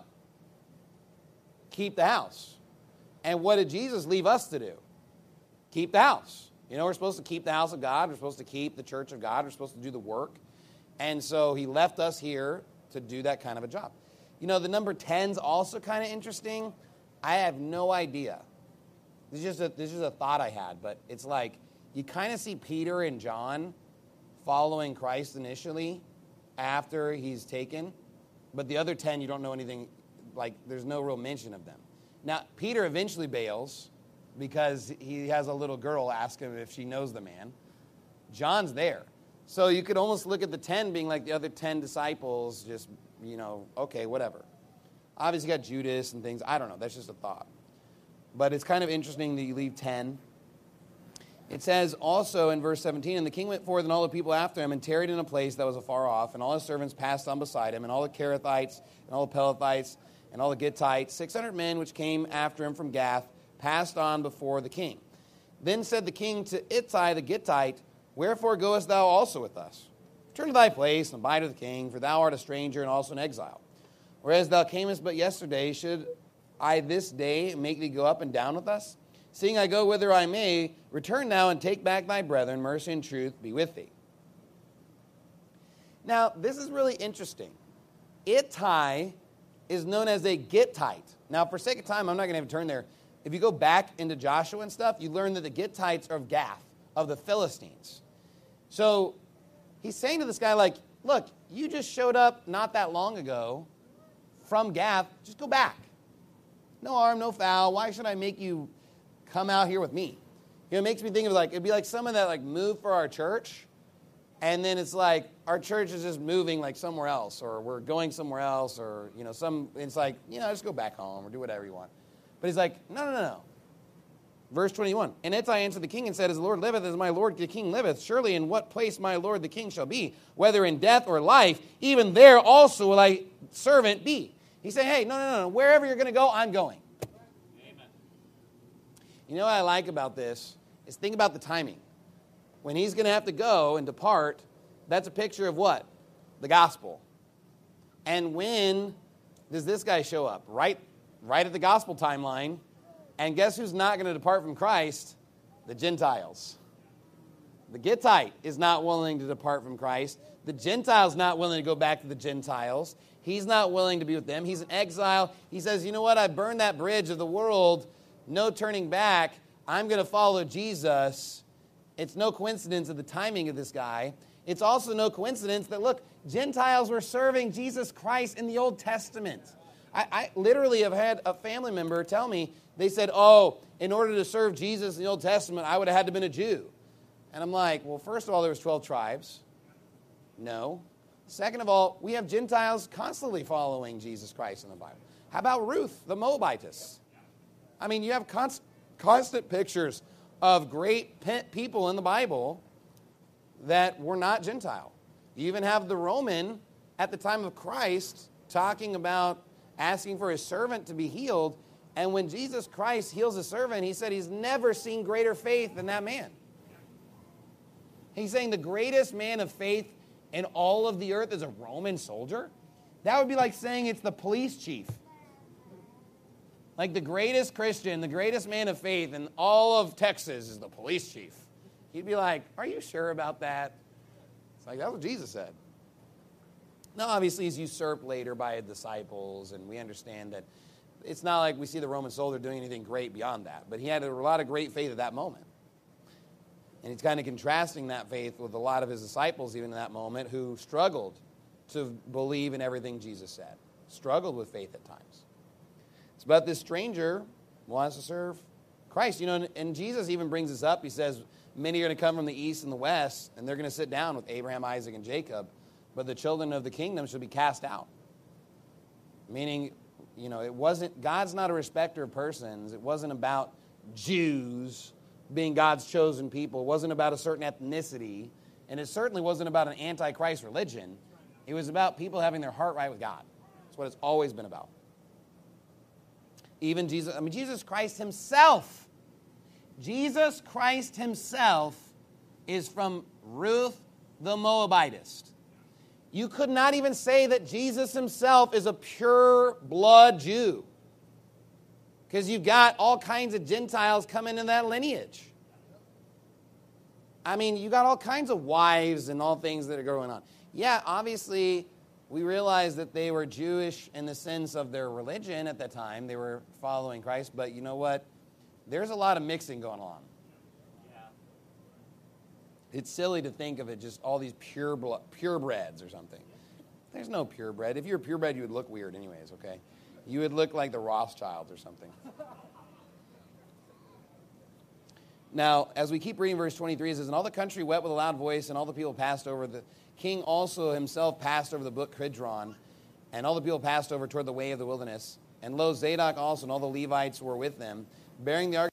Keep the house. And what did Jesus leave us to do? Keep the house. You know, we're supposed to keep the house of God. We're supposed to keep the church of God. We're supposed to do the work. And so he left us here to do that kind of a job. You know, the number ten's also kind of interesting. I have no idea. This is just a, this is a thought I had, but it's like you kind of see Peter and John following Christ initially after he's taken, but the other ten, you don't know anything, like there's no real mention of them. Now, Peter eventually bails because he has a little girl ask him if she knows the man. John's there. So you could almost look at the ten being like the other ten disciples, just, you know, okay, whatever. Obviously, you got Judas and things. I don't know. That's just a thought. But it's kind of interesting that you leave ten. It says also in verse seventeen, and the king went forth and all the people after him and tarried in a place that was afar off, and all his servants passed on beside him, and all the Kerethites and all the Pelethites and all the Gittites, six hundred men which came after him from Gath, passed on before the king. Then said the king to Ittai the Gittite, wherefore goest thou also with us? Return to thy place and abide with the king, for thou art a stranger and also an exile. Whereas thou camest but yesterday, should I this day make thee go up and down with us? Seeing I go whither I may, return now and take back thy brethren, mercy and truth be with thee. Now, this is really interesting. Ittai is known as a Gittite. Now, for sake of time, I'm not going to have a turn there. If you go back into Joshua and stuff, you learn that the Gittites are of Gath, of the Philistines. So he's saying to this guy, like, look, you just showed up not that long ago from Gath. Just go back. No harm, no foul. Why should I make you come out here with me? You know, it makes me think of like, it'd be like someone that like moved for our church, and then it's like our church is just moving like somewhere else, or we're going somewhere else, or, you know, some, it's like, you know, just go back home or do whatever you want. But he's like, no, no, no, no. Verse twenty-one, and Ittai answered the king and said, as the Lord liveth, as my lord the king liveth, surely in what place my lord the king shall be, whether in death or life, even there also will thy servant be. He's saying, hey, no, no, no, no, wherever you're going to go, I'm going. Amen. You know what I like about this is think about the timing. When he's going to have to go and depart, that's a picture of what? The gospel. And when does this guy show up? Right, right at the gospel timeline. And guess who's not going to depart from Christ? The Gentiles. The Gittite is not willing to depart from Christ. The Gentile's not willing to go back to the Gentiles. He's not willing to be with them. He's in exile. He says, you know what? I burned that bridge of the world. No turning back. I'm going to follow Jesus. It's no coincidence of the timing of this guy. It's also no coincidence that, look, Gentiles were serving Jesus Christ in the Old Testament. I, I literally have had a family member tell me, they said, oh, in order to serve Jesus in the Old Testament, I would have had to have been a Jew. And I'm like, well, first of all, there was twelve tribes. No. Second of all, we have Gentiles constantly following Jesus Christ in the Bible. How about Ruth, the Moabitess? I mean, you have const- constant pictures of great pe- people in the Bible that were not Gentile. You even have the Roman at the time of Christ talking about asking for his servant to be healed. And when Jesus Christ heals a servant, he said he's never seen greater faith than that man. He's saying the greatest man of faith in all of the earth is a Roman soldier? That would be like saying it's the police chief. Like the greatest Christian, the greatest man of faith in all of Texas is the police chief. He'd be like, are you sure about that? It's like, that's what Jesus said. Now, obviously, he's usurped later by his disciples, and we understand that it's not like we see the Roman soldier doing anything great beyond that. But he had a lot of great faith at that moment. And he's kind of contrasting that faith with a lot of his disciples, even in that moment, who struggled to believe in everything Jesus said. Struggled with faith at times. But this stranger wants to serve Christ. You know, and Jesus even brings this up. He says, many are going to come from the east and the west, and they're going to sit down with Abraham, Isaac, and Jacob. But the children of the kingdom shall be cast out. Meaning, you know, it wasn't, God's not a respecter of persons. It wasn't about Jews being God's chosen people. It wasn't about a certain ethnicity. And it certainly wasn't about an antichrist religion. It was about people having their heart right with God. That's what it's always been about. Even Jesus, I mean, Jesus Christ himself, Jesus Christ himself is from Ruth the Moabitess. You could not even say that Jesus himself is a pure blood Jew, because you've got all kinds of Gentiles coming in that lineage. I mean, you got all kinds of wives and all things that are going on. Yeah, obviously, we realize that they were Jewish in the sense of their religion at that time. They were following Christ, but you know what? There's a lot of mixing going on. It's silly to think of it just all these pure blood, purebreds or something. There's no purebred. If you're purebred, you would look weird anyways, okay? You would look like the Rothschilds or something. Now, as we keep reading verse twenty-three, it says, and all the country wept with a loud voice, and all the people passed over. The king also himself passed over the brook Kidron, and all the people passed over toward the way of the wilderness. And lo, Zadok also and all the Levites were with them, bearing the ark.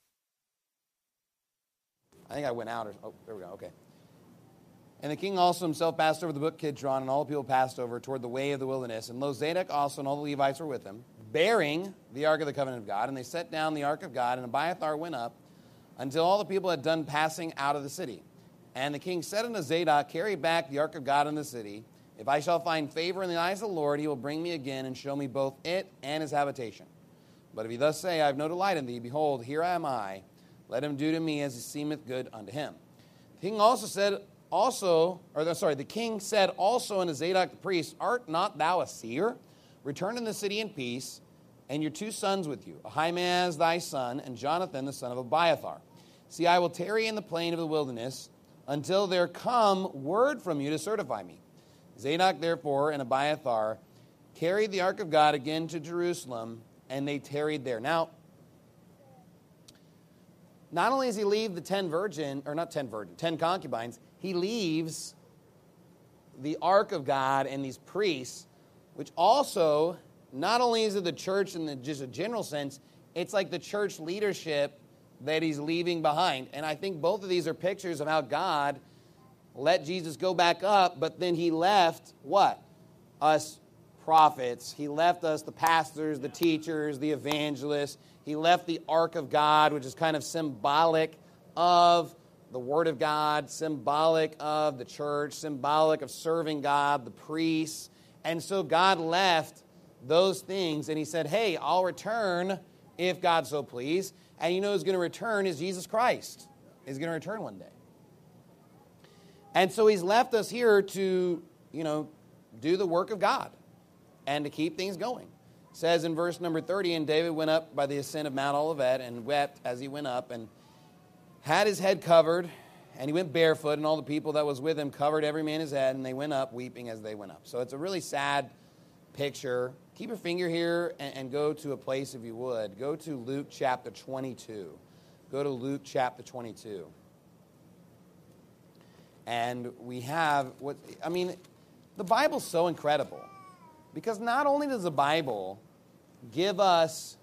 I think I went out. Or, oh, there we go, okay. And the king also himself passed over the brook Kidron, and all the people passed over toward the way of the wilderness. And lo, Zadok also and all the Levites were with him, bearing the ark of the covenant of God. And they set down the ark of God, and Abiathar went up, until all the people had done passing out of the city. And the king said unto Zadok, carry back the ark of God in the city. If I shall find favor in the eyes of the Lord, he will bring me again and show me both it and his habitation. But if he thus say, I have no delight in thee, behold, here am I. Let him do to me as it seemeth good unto him. The king also said, also, or sorry, the king said also unto Zadok the priest, art not thou a seer? Return in the city in peace, and your two sons with you, Ahimaaz thy son, and Jonathan the son of Abiathar. See, I will tarry in the plain of the wilderness until there come word from you to certify me. Zadok therefore and Abiathar carried the ark of God again to Jerusalem, and they tarried there. Now, not only does he leave the ten virgin, or not ten virgin, ten concubines, he leaves the ark of God and these priests, which also, not only is it the church in the, just a general sense, it's like the church leadership that he's leaving behind. And I think both of these are pictures of how God let Jesus go back up, but then he left what? Us prophets. He left us the pastors, the teachers, the evangelists. He left the ark of God, which is kind of symbolic of the Word of God, symbolic of the church, symbolic of serving God, the priests. And so God left those things, and he said, hey, I'll return if God so please. And you know who's going to return is Jesus Christ. He's going to return one day. And so he's left us here to, you know, do the work of God and to keep things going. It says in verse number thirty, and David went up by the ascent of Mount Olivet and wept as he went up and had his head covered, and he went barefoot, and all the people that was with him covered every man his head, and they went up weeping as they went up. So it's a really sad picture. Keep your finger here and, and go to a place, if you would. Go to Luke chapter twenty-two. Go to Luke chapter twenty-two. And we have what, I mean, the Bible's so incredible. Because not only does the Bible give us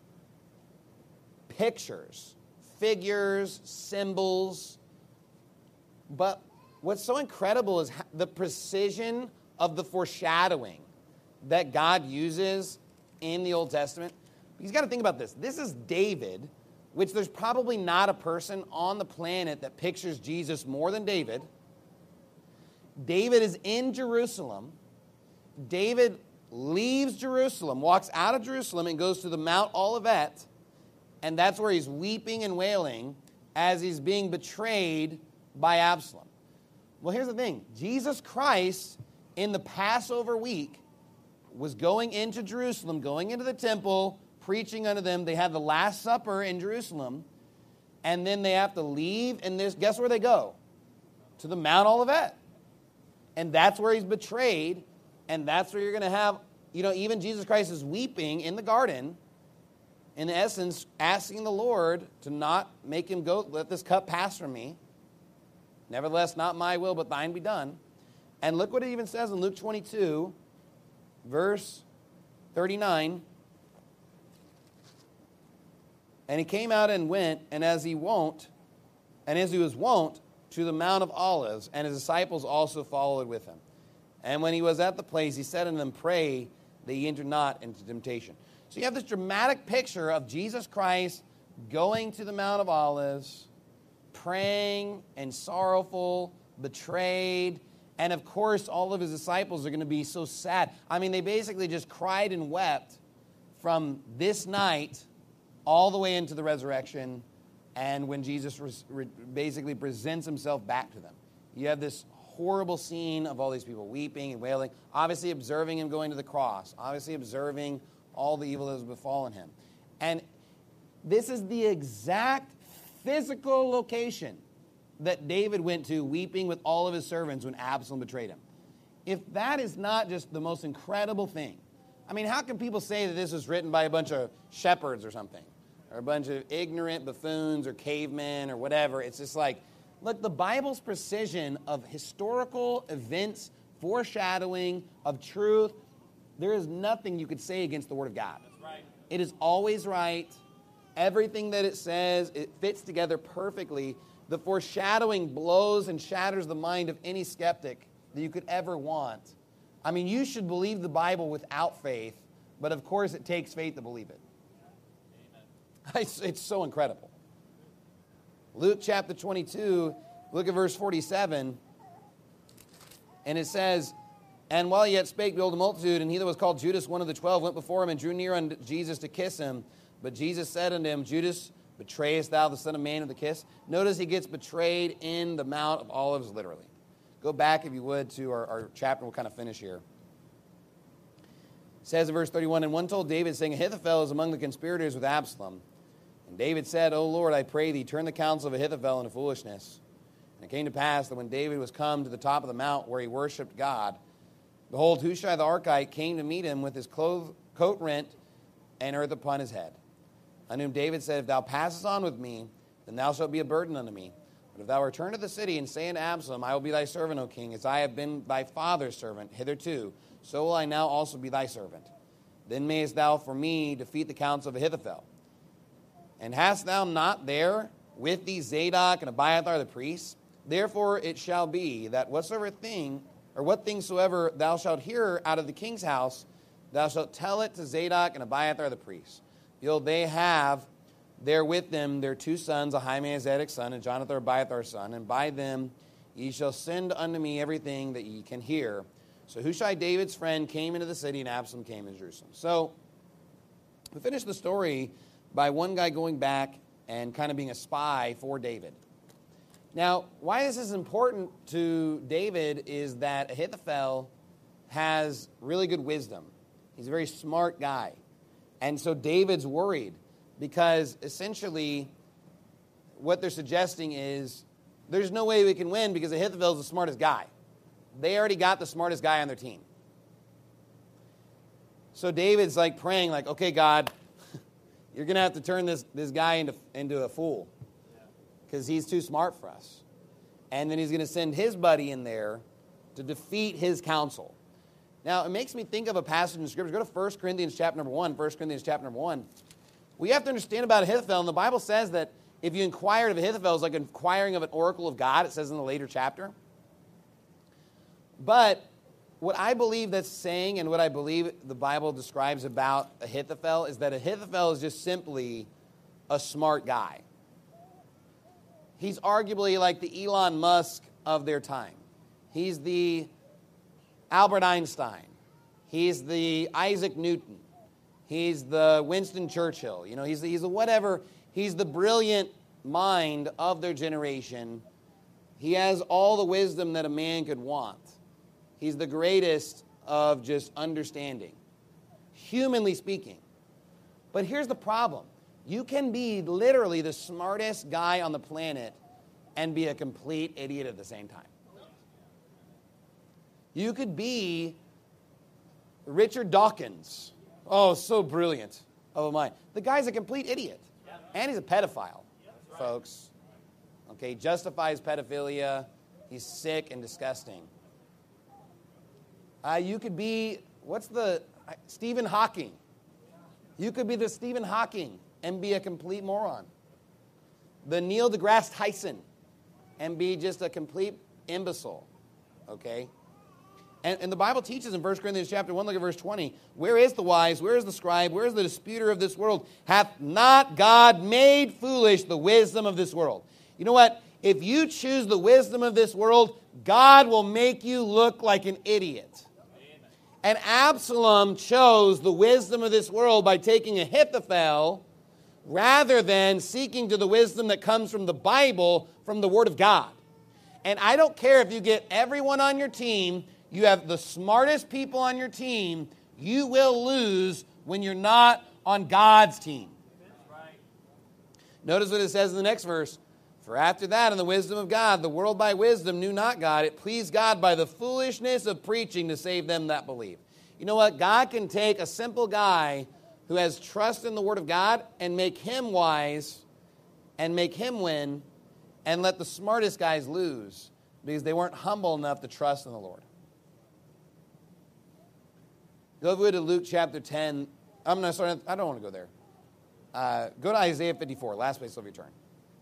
pictures, figures, symbols, but what's so incredible is the precision of the foreshadowing that God uses in the Old Testament. You've got to think about this. This is David, which there's probably not a person on the planet that pictures Jesus more than David. David is in Jerusalem. David leaves Jerusalem, walks out of Jerusalem, and goes to the Mount Olivet, and that's where he's weeping and wailing as he's being betrayed by Absalom. Well, here's the thing. Jesus Christ, in the Passover week, was going into Jerusalem, going into the temple, preaching unto them. They had the Last Supper in Jerusalem, and then they have to leave, and there's, guess where they go? To the Mount Olivet. And that's where he's betrayed, and that's where you're going to have, you know, even Jesus Christ is weeping in the garden, in essence, asking the Lord to not make him go, let this cup pass from me. Nevertheless, not my will, but thine be done. And look what it even says in Luke twenty-two, verse thirty-nine. And he came out and went, and as he wont, and as he was wont, to the Mount of Olives, and his disciples also followed with him. And when he was at the place, he said unto them, pray that ye enter not into temptation. So you have this dramatic picture of Jesus Christ going to the Mount of Olives, praying and sorrowful, betrayed, and of course all of his disciples are going to be so sad. I mean, they basically just cried and wept from this night all the way into the resurrection, and when Jesus res- re- basically presents himself back to them. You have this horrible scene of all these people weeping and wailing, obviously observing him going to the cross, obviously observing all the evil that has befallen him. And this is the exact physical location that David went to weeping with all of his servants when Absalom betrayed him. If that is not just the most incredible thing, I mean, how can people say that this was written by a bunch of shepherds or something? Or a bunch of ignorant buffoons or cavemen or whatever. It's just like, look, the Bible's precision of historical events, foreshadowing of truth, there is nothing you could say against the Word of God. That's right. It is always right. Everything that it says, it fits together perfectly. The foreshadowing blows and shatters the mind of any skeptic that you could ever want. I mean, you should believe the Bible without faith, but of course it takes faith to believe it. It's, it's so incredible. Luke chapter twenty-two, look at verse forty-seven. And it says, and while he yet spake, behold, the multitude, and he that was called Judas, one of the twelve, went before him and drew near unto Jesus to kiss him. But Jesus said unto him, Judas, betrayest thou the Son of Man with the kiss? Notice he gets betrayed in the Mount of Olives, literally. Go back, if you would, to our, our chapter. We'll kind of finish here. It says in verse thirty-one, and one told David, saying, Ahithophel is among the conspirators with Absalom. And David said, O Lord, I pray thee, turn the counsel of Ahithophel into foolishness. And it came to pass that when David was come to the top of the mount where he worshipped God, behold, Hushai the Archite came to meet him with his clothes, coat rent and earth upon his head. Unto whom David said, If thou passest on with me, then thou shalt be a burden unto me. But if thou return to the city and say unto Absalom, I will be thy servant, O king, as I have been thy father's servant hitherto, so will I now also be thy servant. Then mayest thou for me defeat the counsel of Ahithophel. And hast thou not there with thee Zadok and Abiathar the priests? Therefore it shall be that whatsoever thing, or what thing soever thou shalt hear out of the king's house, thou shalt tell it to Zadok and Abiathar the priests. Behold, they have there with them their two sons, Ahimaaz Zadok's son, and Jonathan Abiathar's son, and by them ye shall send unto me everything that ye can hear. So Hushai, David's friend, came into the city, and Absalom came into Jerusalem. So we finish the story by one guy going back and kind of being a spy for David. Now, why this is important to David is that Ahithophel has really good wisdom. He's a very smart guy. And so David's worried because essentially what they're suggesting is there's no way we can win because Ahithophel's the smartest guy. They already got the smartest guy on their team. So David's like praying like, okay, God, you're going to have to turn this, this guy into, into a fool because he's too smart for us. And then he's going to send his buddy in there to defeat his counsel. Now, it makes me think of a passage in Scripture. Go to First Corinthians chapter number one. First Corinthians chapter number one. We have to understand about Ahithophel, and the Bible says that if you inquired of Ahithophel, it's like inquiring of an oracle of God, it says in the later chapter. But what I believe that's saying and what I believe the Bible describes about Ahithophel is that Ahithophel is just simply a smart guy. He's arguably like the Elon Musk of their time. He's the Albert Einstein. He's the Isaac Newton. He's the Winston Churchill. You know, he's the, he's the whatever. He's the brilliant mind of their generation. He has all the wisdom that a man could want. He's the greatest of just understanding, humanly speaking. But here's the problem. You can be literally the smartest guy on the planet and be a complete idiot at the same time. You could be Richard Dawkins. Oh, so brilliant of a mind. The guy's a complete idiot. And he's a pedophile, folks. Okay, justifies pedophilia. He's sick and disgusting. Uh, you could be, what's the, uh, Stephen Hawking. You could be the Stephen Hawking and be a complete moron. The Neil deGrasse Tyson and be just a complete imbecile. Okay? And, and the Bible teaches in First Corinthians chapter one, look at verse twenty, where is the wise, where is the scribe, where is the disputer of this world? Hath not God made foolish the wisdom of this world? You know what? If you choose the wisdom of this world, God will make you look like an idiot. And Absalom chose the wisdom of this world by taking Ahithophel rather than seeking to the wisdom that comes from the Bible, from the Word of God. And I don't care if you get everyone on your team, you have the smartest people on your team, you will lose when you're not on God's team. Notice what it says in the next verse. For after that, in the wisdom of God, the world by wisdom knew not God. It pleased God by the foolishness of preaching to save them that believe. You know what? God can take a simple guy who has trust in the Word of God and make him wise and make him win and let the smartest guys lose because they weren't humble enough to trust in the Lord. Go over to Luke chapter ten. I'm going to start. I don't want to go there. Uh, go to Isaiah fifty-four, last place of your turn.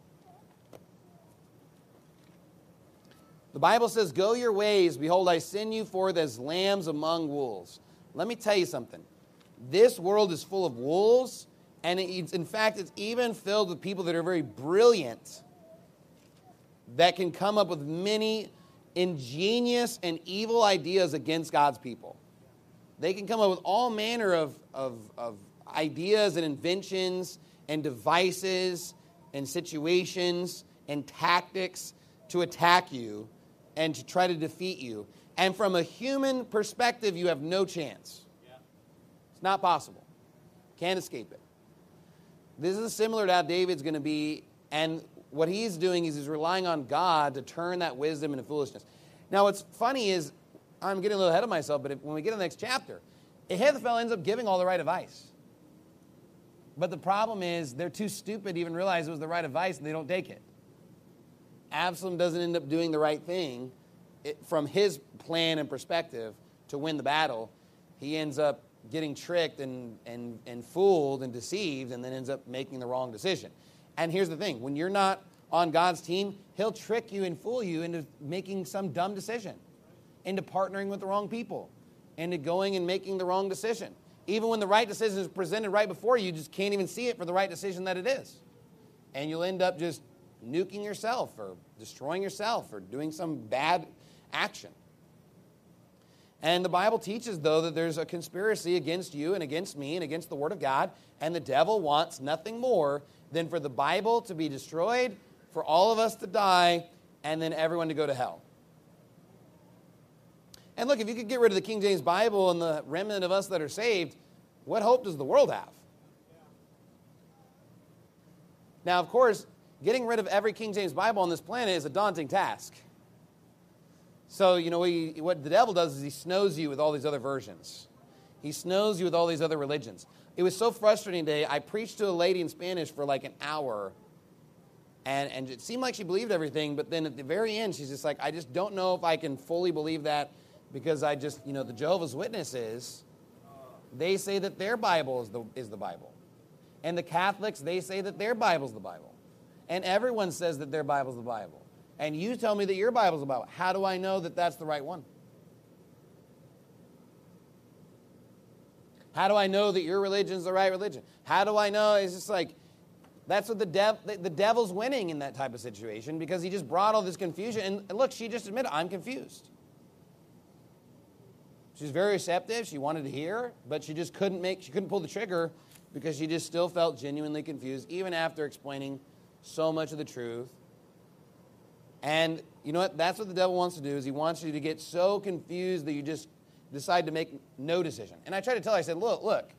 The Bible says, go your ways. Behold, I send you forth as lambs among wolves. Let me tell you something. This world is full of wolves, and it's, in fact, it's even filled with people that are very brilliant that can come up with many ingenious and evil ideas against God's people. They can come up with all manner of, of, of ideas and inventions and devices and situations and tactics to attack you and to try to defeat you. And from a human perspective, you have no chance. Yeah. It's not possible. Can't escape it. This is similar to how David's going to be, and what he's doing is he's relying on God to turn that wisdom into foolishness. Now, what's funny is, I'm getting a little ahead of myself, but if, when we get to the next chapter, Ahithophel ends up giving all the right advice. But the problem is they're too stupid to even realize it was the right advice, and they don't take it. Absalom doesn't end up doing the right thing it, from his plan and perspective to win the battle. He ends up getting tricked and, and, and fooled and deceived, and then ends up making the wrong decision. And here's the thing. When you're not on God's team, he'll trick you and fool you into making some dumb decision, into partnering with the wrong people, into going and making the wrong decision. Even when the right decision is presented right before you, you just can't even see it for the right decision that it is. And you'll end up just nuking yourself or destroying yourself or doing some bad action. And the Bible teaches, though, that there's a conspiracy against you and against me and against the Word of God, and the devil wants nothing more than for the Bible to be destroyed, for all of us to die, and then everyone to go to hell. And look, if you could get rid of the King James Bible and the remnant of us that are saved, what hope does the world have? Now, of course, getting rid of every King James Bible on this planet is a daunting task. So, you know, he, what the devil does is he snows you with all these other versions. He snows you with all these other religions. It was so frustrating today. I preached to a lady in Spanish for like an hour, and, and it seemed like she believed everything, but then at the very end, she's just like, I just don't know if I can fully believe that, because I just, you know, the Jehovah's Witnesses, they say that their Bible is the, is the Bible. And the Catholics, they say that their Bible's the Bible. And everyone says that their Bible's the Bible. And you tell me that your Bible's the Bible. How do I know that that's the right one? How do I know that your religion's the right religion? How do I know? It's just like, that's what the, dev, the, the devil's winning in that type of situation, because he just brought all this confusion. And, and look, she just admitted, I'm confused. She's very receptive. She wanted to hear, but she just couldn't make, she couldn't pull the trigger because she just still felt genuinely confused, even after explaining so much of the truth. And you know what? That's what the devil wants to do, is he wants you to get so confused that you just decide to make no decision. And I tried to tell her, I said, look, look,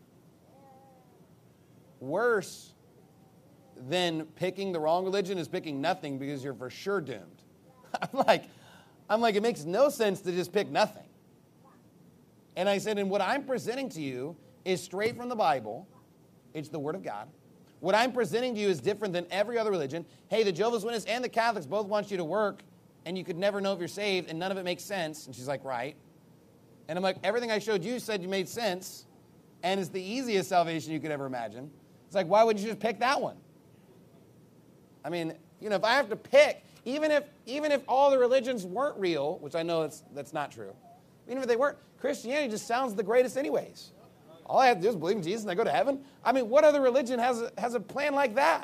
worse than picking the wrong religion is picking nothing, because you're for sure doomed. I'm like, I'm like, it makes no sense to just pick nothing. And I said, and what I'm presenting to you is straight from the Bible. It's the Word of God. What I'm presenting to you is different than every other religion. Hey, the Jehovah's Witnesses and the Catholics both want you to work, and you could never know if you're saved, and none of it makes sense. And she's like, right. And I'm like, everything I showed you said you made sense, and it's the easiest salvation you could ever imagine. It's like, why wouldn't you just pick that one? I mean, you know, if I have to pick, even if even if all the religions weren't real, which I know that's, that's not true, even if they weren't, Christianity just sounds the greatest anyways. All I have to do is believe in Jesus and I go to heaven. I mean, what other religion has a, has a plan like that?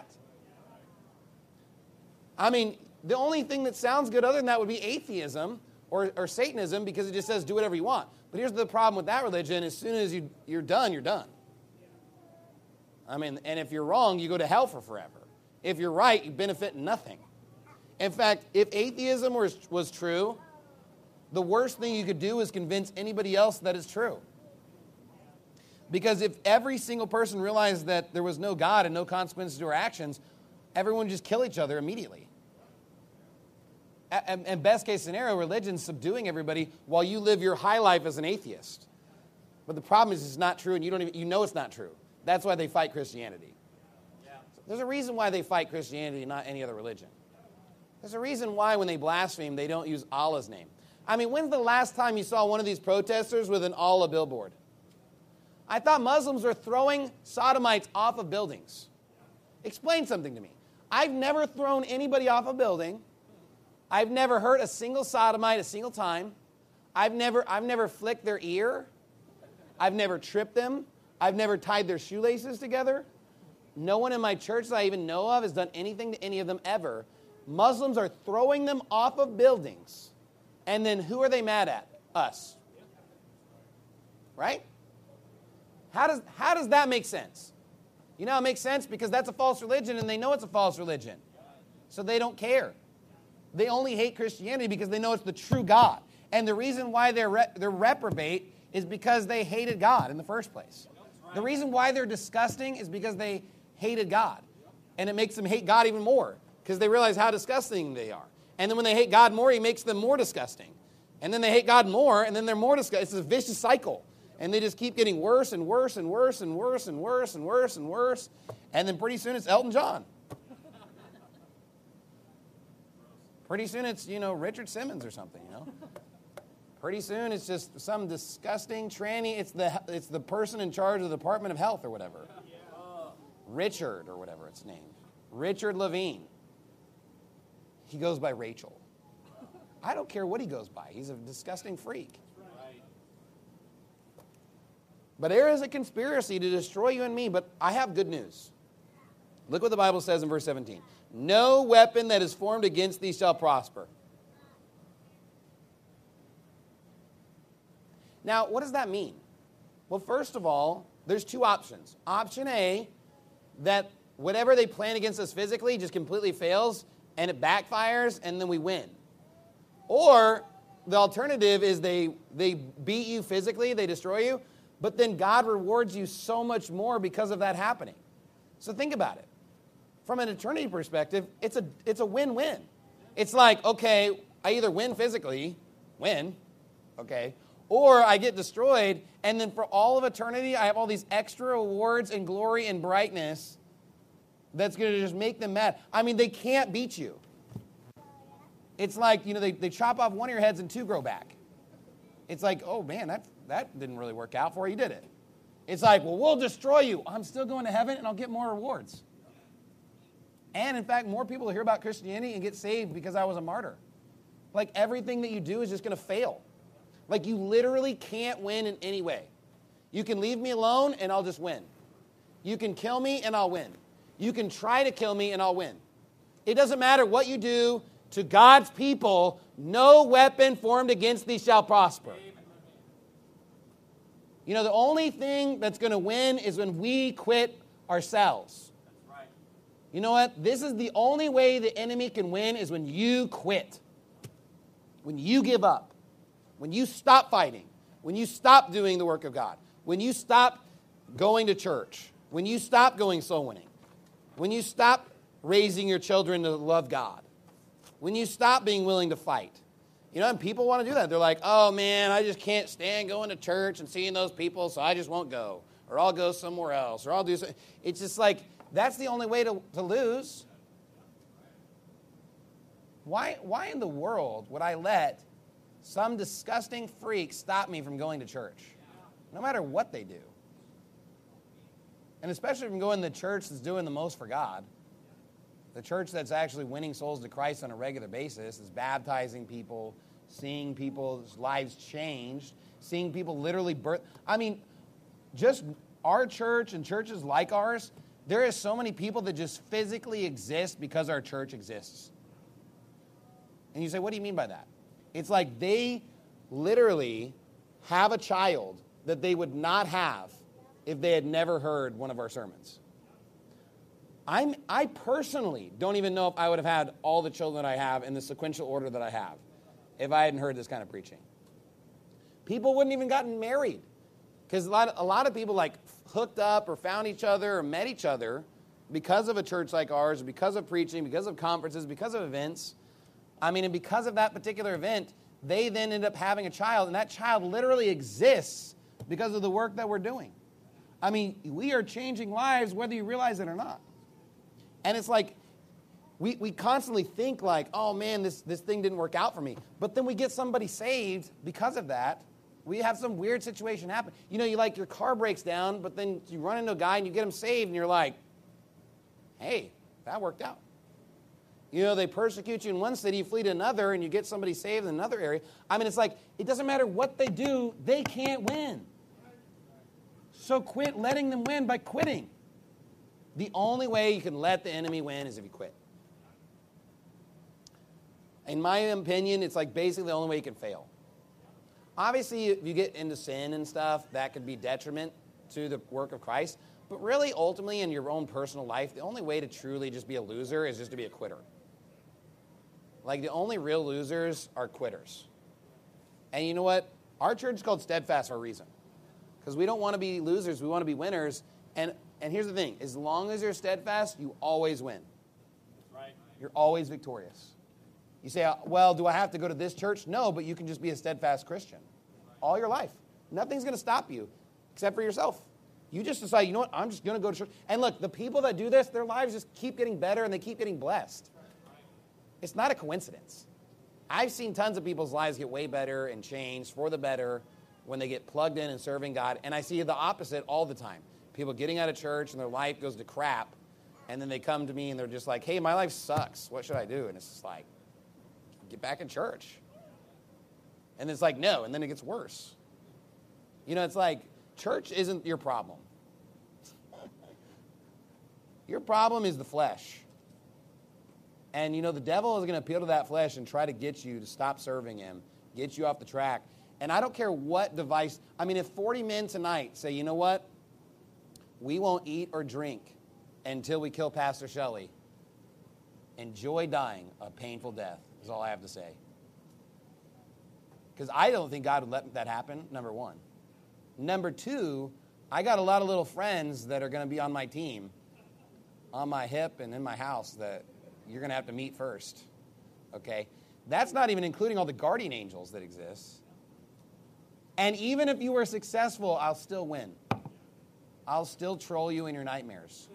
I mean, the only thing that sounds good other than that would be atheism or, or Satanism, because it just says do whatever you want. But here's the problem with that religion. As soon as you, you're done, you're done. I mean, and if you're wrong, you go to hell for forever. If you're right, you benefit nothing. In fact, if atheism was, was true, the worst thing you could do is convince anybody else that it's true. Because if every single person realized that there was no God and no consequences to our actions, everyone would just kill each other immediately. And best case scenario, religion's subduing everybody while you live your high life as an atheist. But the problem is it's not true, and you don't even, you know it's not true. That's why they fight Christianity. Yeah. There's a reason why they fight Christianity and not any other religion. There's a reason why when they blaspheme, they don't use Allah's name. I mean, when's the last time you saw one of these protesters with an Allah billboard? I thought Muslims were throwing sodomites off of buildings. Explain something to me. I've never thrown anybody off a building. I've never hurt a single sodomite a single time. I've never, I've never flicked their ear. I've never tripped them. I've never tied their shoelaces together. No one in my church that I even know of has done anything to any of them ever. Muslims are throwing them off of buildings. And then who are they mad at? Us. Right? How does, how does that make sense? You know how it makes sense? Because that's a false religion, and they know it's a false religion. So they don't care. They only hate Christianity because they know it's the true God. And the reason why they're, re- they're reprobate is because they hated God in the first place. The reason why they're disgusting is because they hated God. And it makes them hate God even more because they realize how disgusting they are. And then when they hate God more, he makes them more disgusting. And then they hate God more, and then they're more disgusting. It's a vicious cycle. And they just keep getting worse and worse and worse and worse and worse and worse and worse. And then pretty soon it's Elton John. Pretty soon it's, you know, Richard Simmons or something, you know. Pretty soon it's just some disgusting tranny. It's the it's the person in charge of the Department of Health or whatever. Richard or whatever it's named. Richard Levine. He goes by Rachel. I don't care what he goes by. He's a disgusting freak. But there is a conspiracy to destroy you and me, but I have good news. Look what the Bible says in verse seventeen. No weapon that is formed against thee shall prosper. Now, what does that mean? Well, first of all, there's two options. Option A, that whatever they plan against us physically just completely fails, and it backfires, and then we win. Or the alternative is they, they beat you physically, they destroy you, but then God rewards you so much more because of that happening. So think about it. From an eternity perspective, it's a, it's a win-win. It's like, okay, I either win physically, win, okay, or I get destroyed, and then for all of eternity, I have all these extra awards and glory and brightness that's going to just make them mad. I mean, they can't beat you. It's like, you know, they, they chop off one of your heads and two grow back. It's like, oh, man, that, that didn't really work out for you, did it? It's like, well, we'll destroy you. I'm still going to heaven, and I'll get more rewards. And, in fact, more people will hear about Christianity and get saved because I was a martyr. Like, everything that you do is just going to fail. Like, you literally can't win in any way. You can leave me alone, and I'll just win. You can kill me, and I'll win. You can try to kill me, and I'll win. It doesn't matter what you do to God's people, no weapon formed against thee shall prosper. You know, the only thing that's going to win is when we quit ourselves. You know what? This is the only way the enemy can win is when you quit. When you give up. When you stop fighting. When you stop doing the work of God. When you stop going to church. When you stop going soul winning. When you stop raising your children to love God. When you stop being willing to fight. You know, and people want to do that. They're like, oh, man, I just can't stand going to church and seeing those people, so I just won't go. Or I'll go somewhere else. Or I'll do something. It's just like, that's the only way to, to lose. Why, why in the world would I let some disgusting freak stop me from going to church? No matter what they do. And especially from going to the church that's doing the most for God. The church that's actually winning souls to Christ on a regular basis, is baptizing people, seeing people's lives changed, seeing people literally birth. I mean, just our church and churches like ours, there is so many people that just physically exist because our church exists. And you say, what do you mean by that? It's like they literally have a child that they would not have if they had never heard one of our sermons. I'm, I personally don't even know if I would have had all the children I have in the sequential order that I have if I hadn't heard this kind of preaching. People wouldn't even gotten married because a lot, a lot of people like hooked up or found each other or met each other because of a church like ours, because of preaching, because of conferences, because of events. I mean, and because of that particular event, they then end up having a child, and that child literally exists because of the work that we're doing. I mean, we are changing lives whether you realize it or not. And it's like, we, we constantly think like, oh man, this, this thing didn't work out for me. But then we get somebody saved because of that. We have some weird situation happen. You know, you like your car breaks down, but then you run into a guy and you get him saved and you're like, hey, that worked out. You know, they persecute you in one city, you flee to another, and you get somebody saved in another area. I mean, it's like, it doesn't matter what they do, they can't win. So quit letting them win by quitting. The only way you can let the enemy win is if you quit. In my opinion, it's like basically the only way you can fail. Obviously, if you get into sin and stuff, that could be detriment to the work of Christ. But really, ultimately, in your own personal life, the only way to truly just be a loser is just to be a quitter. Like, the only real losers are quitters. And you know what? Our church is called Steadfast for a reason. Because we don't want to be losers, we want to be winners. And And here's the thing, as long as you're steadfast, you always win. Right. You're always victorious. You say, well, do I have to go to this church? No, but you can just be a steadfast Christian all your life. Nothing's going to stop you except for yourself. You just decide, you know what, I'm just going to go to church. And look, the people that do this, their lives just keep getting better and they keep getting blessed. It's not a coincidence. I've seen tons of people's lives get way better and changed for the better when they get plugged in and serving God. And I see the opposite all the time. People getting out of church and their life goes to crap. And then they come to me and they're just like, hey, my life sucks. What should I do? And it's just like, get back in church. And it's like, no. And then it gets worse. You know, it's like, church isn't your problem. Your problem is the flesh. And, you know, the devil is going to appeal to that flesh and try to get you to stop serving him, get you off the track. And I don't care what device. I mean, if forty men tonight say, you know what? We won't eat or drink until we kill Pastor Shelley. Enjoy dying a painful death is all I have to say. Because I don't think God would let that happen, number one. Number two, I got a lot of little friends that are going to be on my team, on my hip and in my house that you're going to have to meet first, okay? That's not even including all the guardian angels that exist. And even if you were successful, I'll still win. I'll still troll you in your nightmares.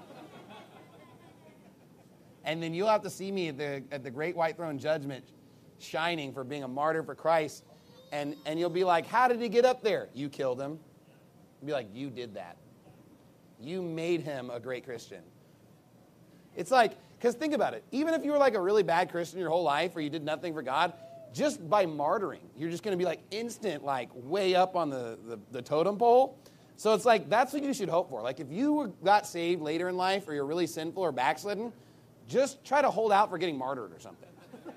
And then you'll have to see me at the, at the great white throne judgment shining for being a martyr for Christ. And, and you'll be like, how did he get up there? You killed him. You'll be like, you did that. You made him a great Christian. It's like, because think about it. Even if you were like a really bad Christian your whole life or you did nothing for God, just by martyring, you're just going to be like instant, like way up on the, the, the totem pole. So it's like, that's what you should hope for. Like if you were, got saved later in life or you're really sinful or backslidden, just try to hold out for getting martyred or something.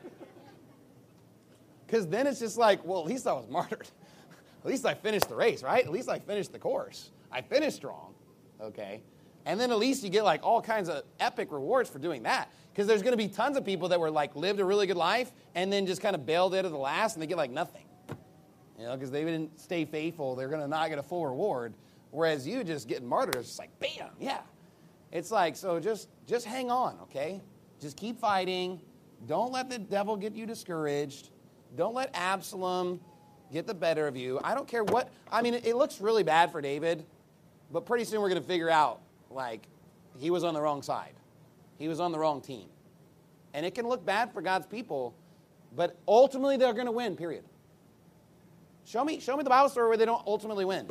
Because then it's just like, well, at least I was martyred. At least I finished the race, right? At least I finished the course. I finished strong, okay? And then at least you get like all kinds of epic rewards for doing that. Because there's going to be tons of people that were like lived a really good life and then just kind of bailed out of the last and they get like nothing. You know, because they didn't stay faithful. They're going to not get a full reward. Whereas you just getting martyred, it's just like, bam, yeah. It's like, so just, just hang on, okay? Just keep fighting. Don't let the devil get you discouraged. Don't let Absalom get the better of you. I don't care what, I mean, it, it looks really bad for David, but pretty soon we're going to figure out, like, he was on the wrong side. He was on the wrong team. And it can look bad for God's people, but ultimately they're going to win, period. Show me, show me the Bible story where they don't ultimately win.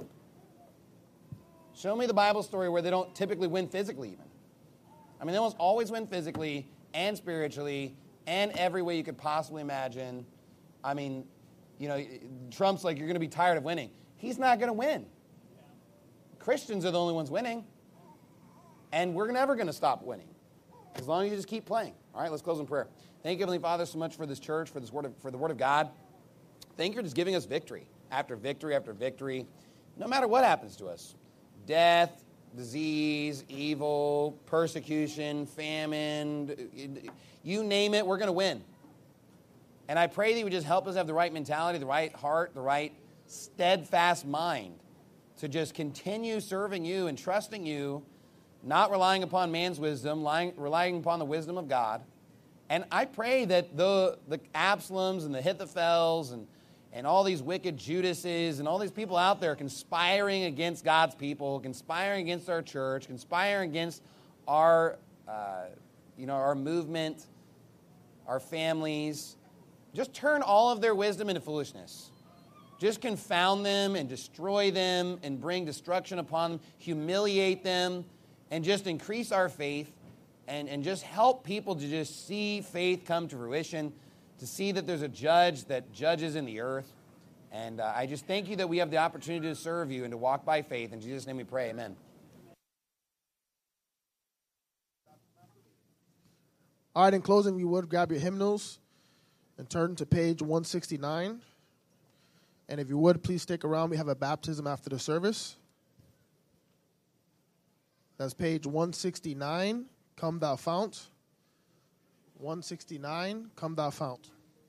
Show me the Bible story where they don't typically win physically even. I mean, they almost always win physically and spiritually and every way you could possibly imagine. I mean, you know, Trump's like, you're going to be tired of winning. He's not going to win. Christians are the only ones winning. And we're never going to stop winning as long as you just keep playing. All right, let's close in prayer. Thank you, Heavenly Father, so much for this church, for this word of, for the Word of God. Thank you for just giving us victory after victory after victory, no matter what happens to us. Death, disease, evil, persecution, famine, you name it, we're going to win. And I pray that you would just help us have the right mentality, the right heart, the right steadfast mind to just continue serving you and trusting you, not relying upon man's wisdom, lying, relying upon the wisdom of God. And I pray that the, the Absaloms and the Ahithophels and, and all these wicked Judases and all these people out there conspiring against God's people, conspiring against our church, conspiring against our, uh, you know, our movement, our families, just turn all of their wisdom into foolishness. Just confound them and destroy them and bring destruction upon them, humiliate them, and just increase our faith and, and just help people to just see faith come to fruition, to see that there's a judge that judges in the earth. And uh, I just thank you that we have the opportunity to serve you and to walk by faith. In Jesus' name we pray, amen. All right, in closing, you would grab your hymnals and turn to page one sixty-nine. And if you would, please stick around. We have a baptism after the service. That's page one sixty-nine, Come Thou Fount. one sixty-nine, Come Thou Fount.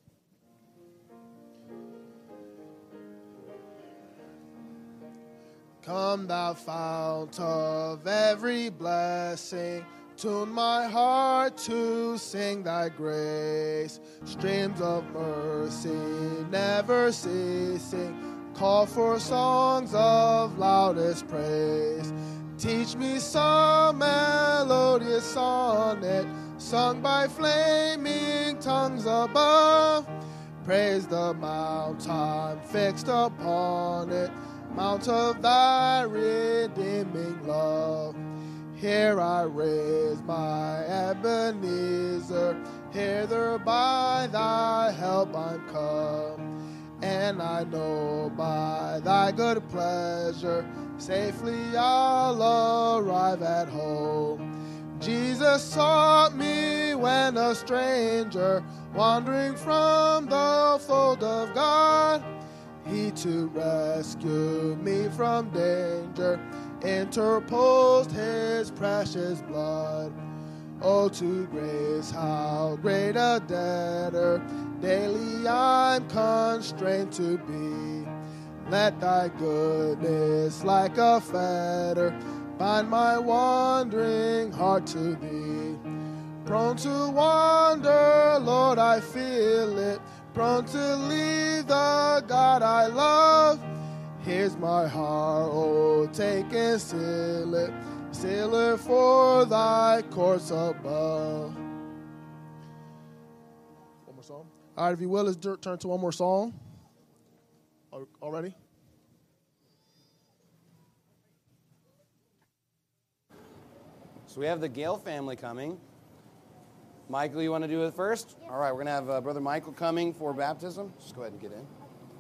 Come thou fount of every blessing, tune my heart to sing thy grace. Streams of mercy never ceasing, call for songs of loudest praise. Teach me some melodious sonnet sung by flaming tongues above. Praise the mount I'm fixed upon it, mount of thy redeeming love. Here I raise my Ebenezer, hither by thy help I'm come. And I know by thy good pleasure, safely I'll arrive at home. Jesus sought me when a stranger, wandering from the fold of God. He to rescue me from danger, interposed his precious blood. Oh, to grace, how great a debtor daily I'm constrained to be. Let thy goodness like a fetter bind my wandering heart to thee. Prone to wander, Lord, I feel it, prone to leave the God I love. Here's my heart, oh, take and seal it, seal it for thy courts above. One more song. All right, if you will, let's turn to one more song. Already? So we have the Gale family coming. Michael, you want to do it first? All right, we're going to have uh, Brother Michael coming for baptism. Just go ahead and get in.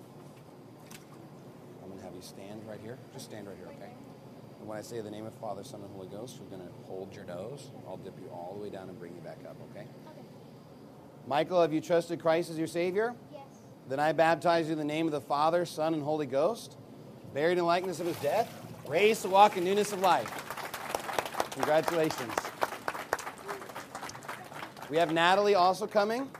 I'm going to have you stand right here. Just stand right here, okay? And when I say the name of Father, Son, and Holy Ghost, you're going to hold your nose. I'll dip you all the way down and bring you back up, okay? Okay. Michael, have you trusted Christ as your Savior? Yes. Then I baptize you in the name of the Father, Son, and Holy Ghost, buried in the likeness of his death, raised to walk in newness of life. Congratulations. We have Natalie also coming. All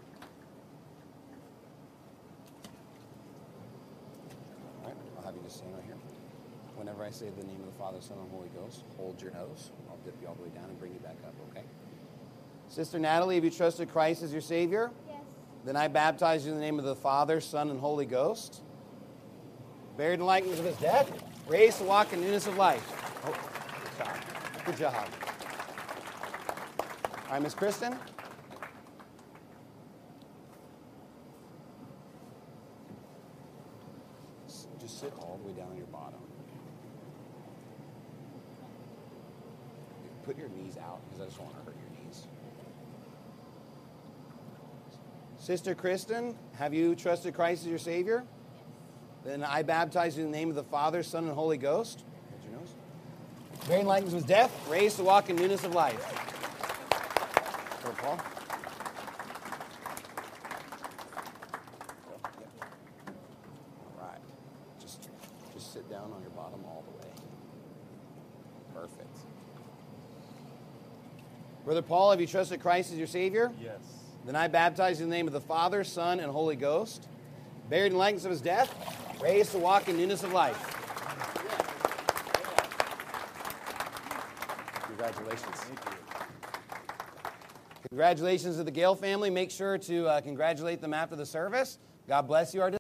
right, I'll have you just stand right here. Whenever I say the name of the Father, Son, and Holy Ghost, hold your nose. I'll dip you all the way down and bring you back up, okay? Sister Natalie, have you trusted Christ as your Savior? Yes. Then I baptize you in the name of the Father, Son, and Holy Ghost, buried in the likeness of his death, raised to walk in newness of life. Oh, good job. Good job. All right, Miss Kristen. Just sit all the way down on your bottom. Put your knees out, because I just don't want to hurt your knees. Sister Kristen, have you trusted Christ as your Savior? Then I baptize you in the name of the Father, Son, and Holy Ghost. Hold your nose. Buried in likeness was death, raised to walk in newness of life. Go, Paul. All right. Just, just sit down on your bottom all the way. Perfect. Brother Paul, have you trusted Christ as your Savior? Yes. Then I baptize you in the name of the Father, Son, and Holy Ghost, buried in the likeness of his death, raised to walk in newness of life. Congratulations. Thank you. Congratulations to the Gale family. Make sure to uh, congratulate them after the service. God bless you, our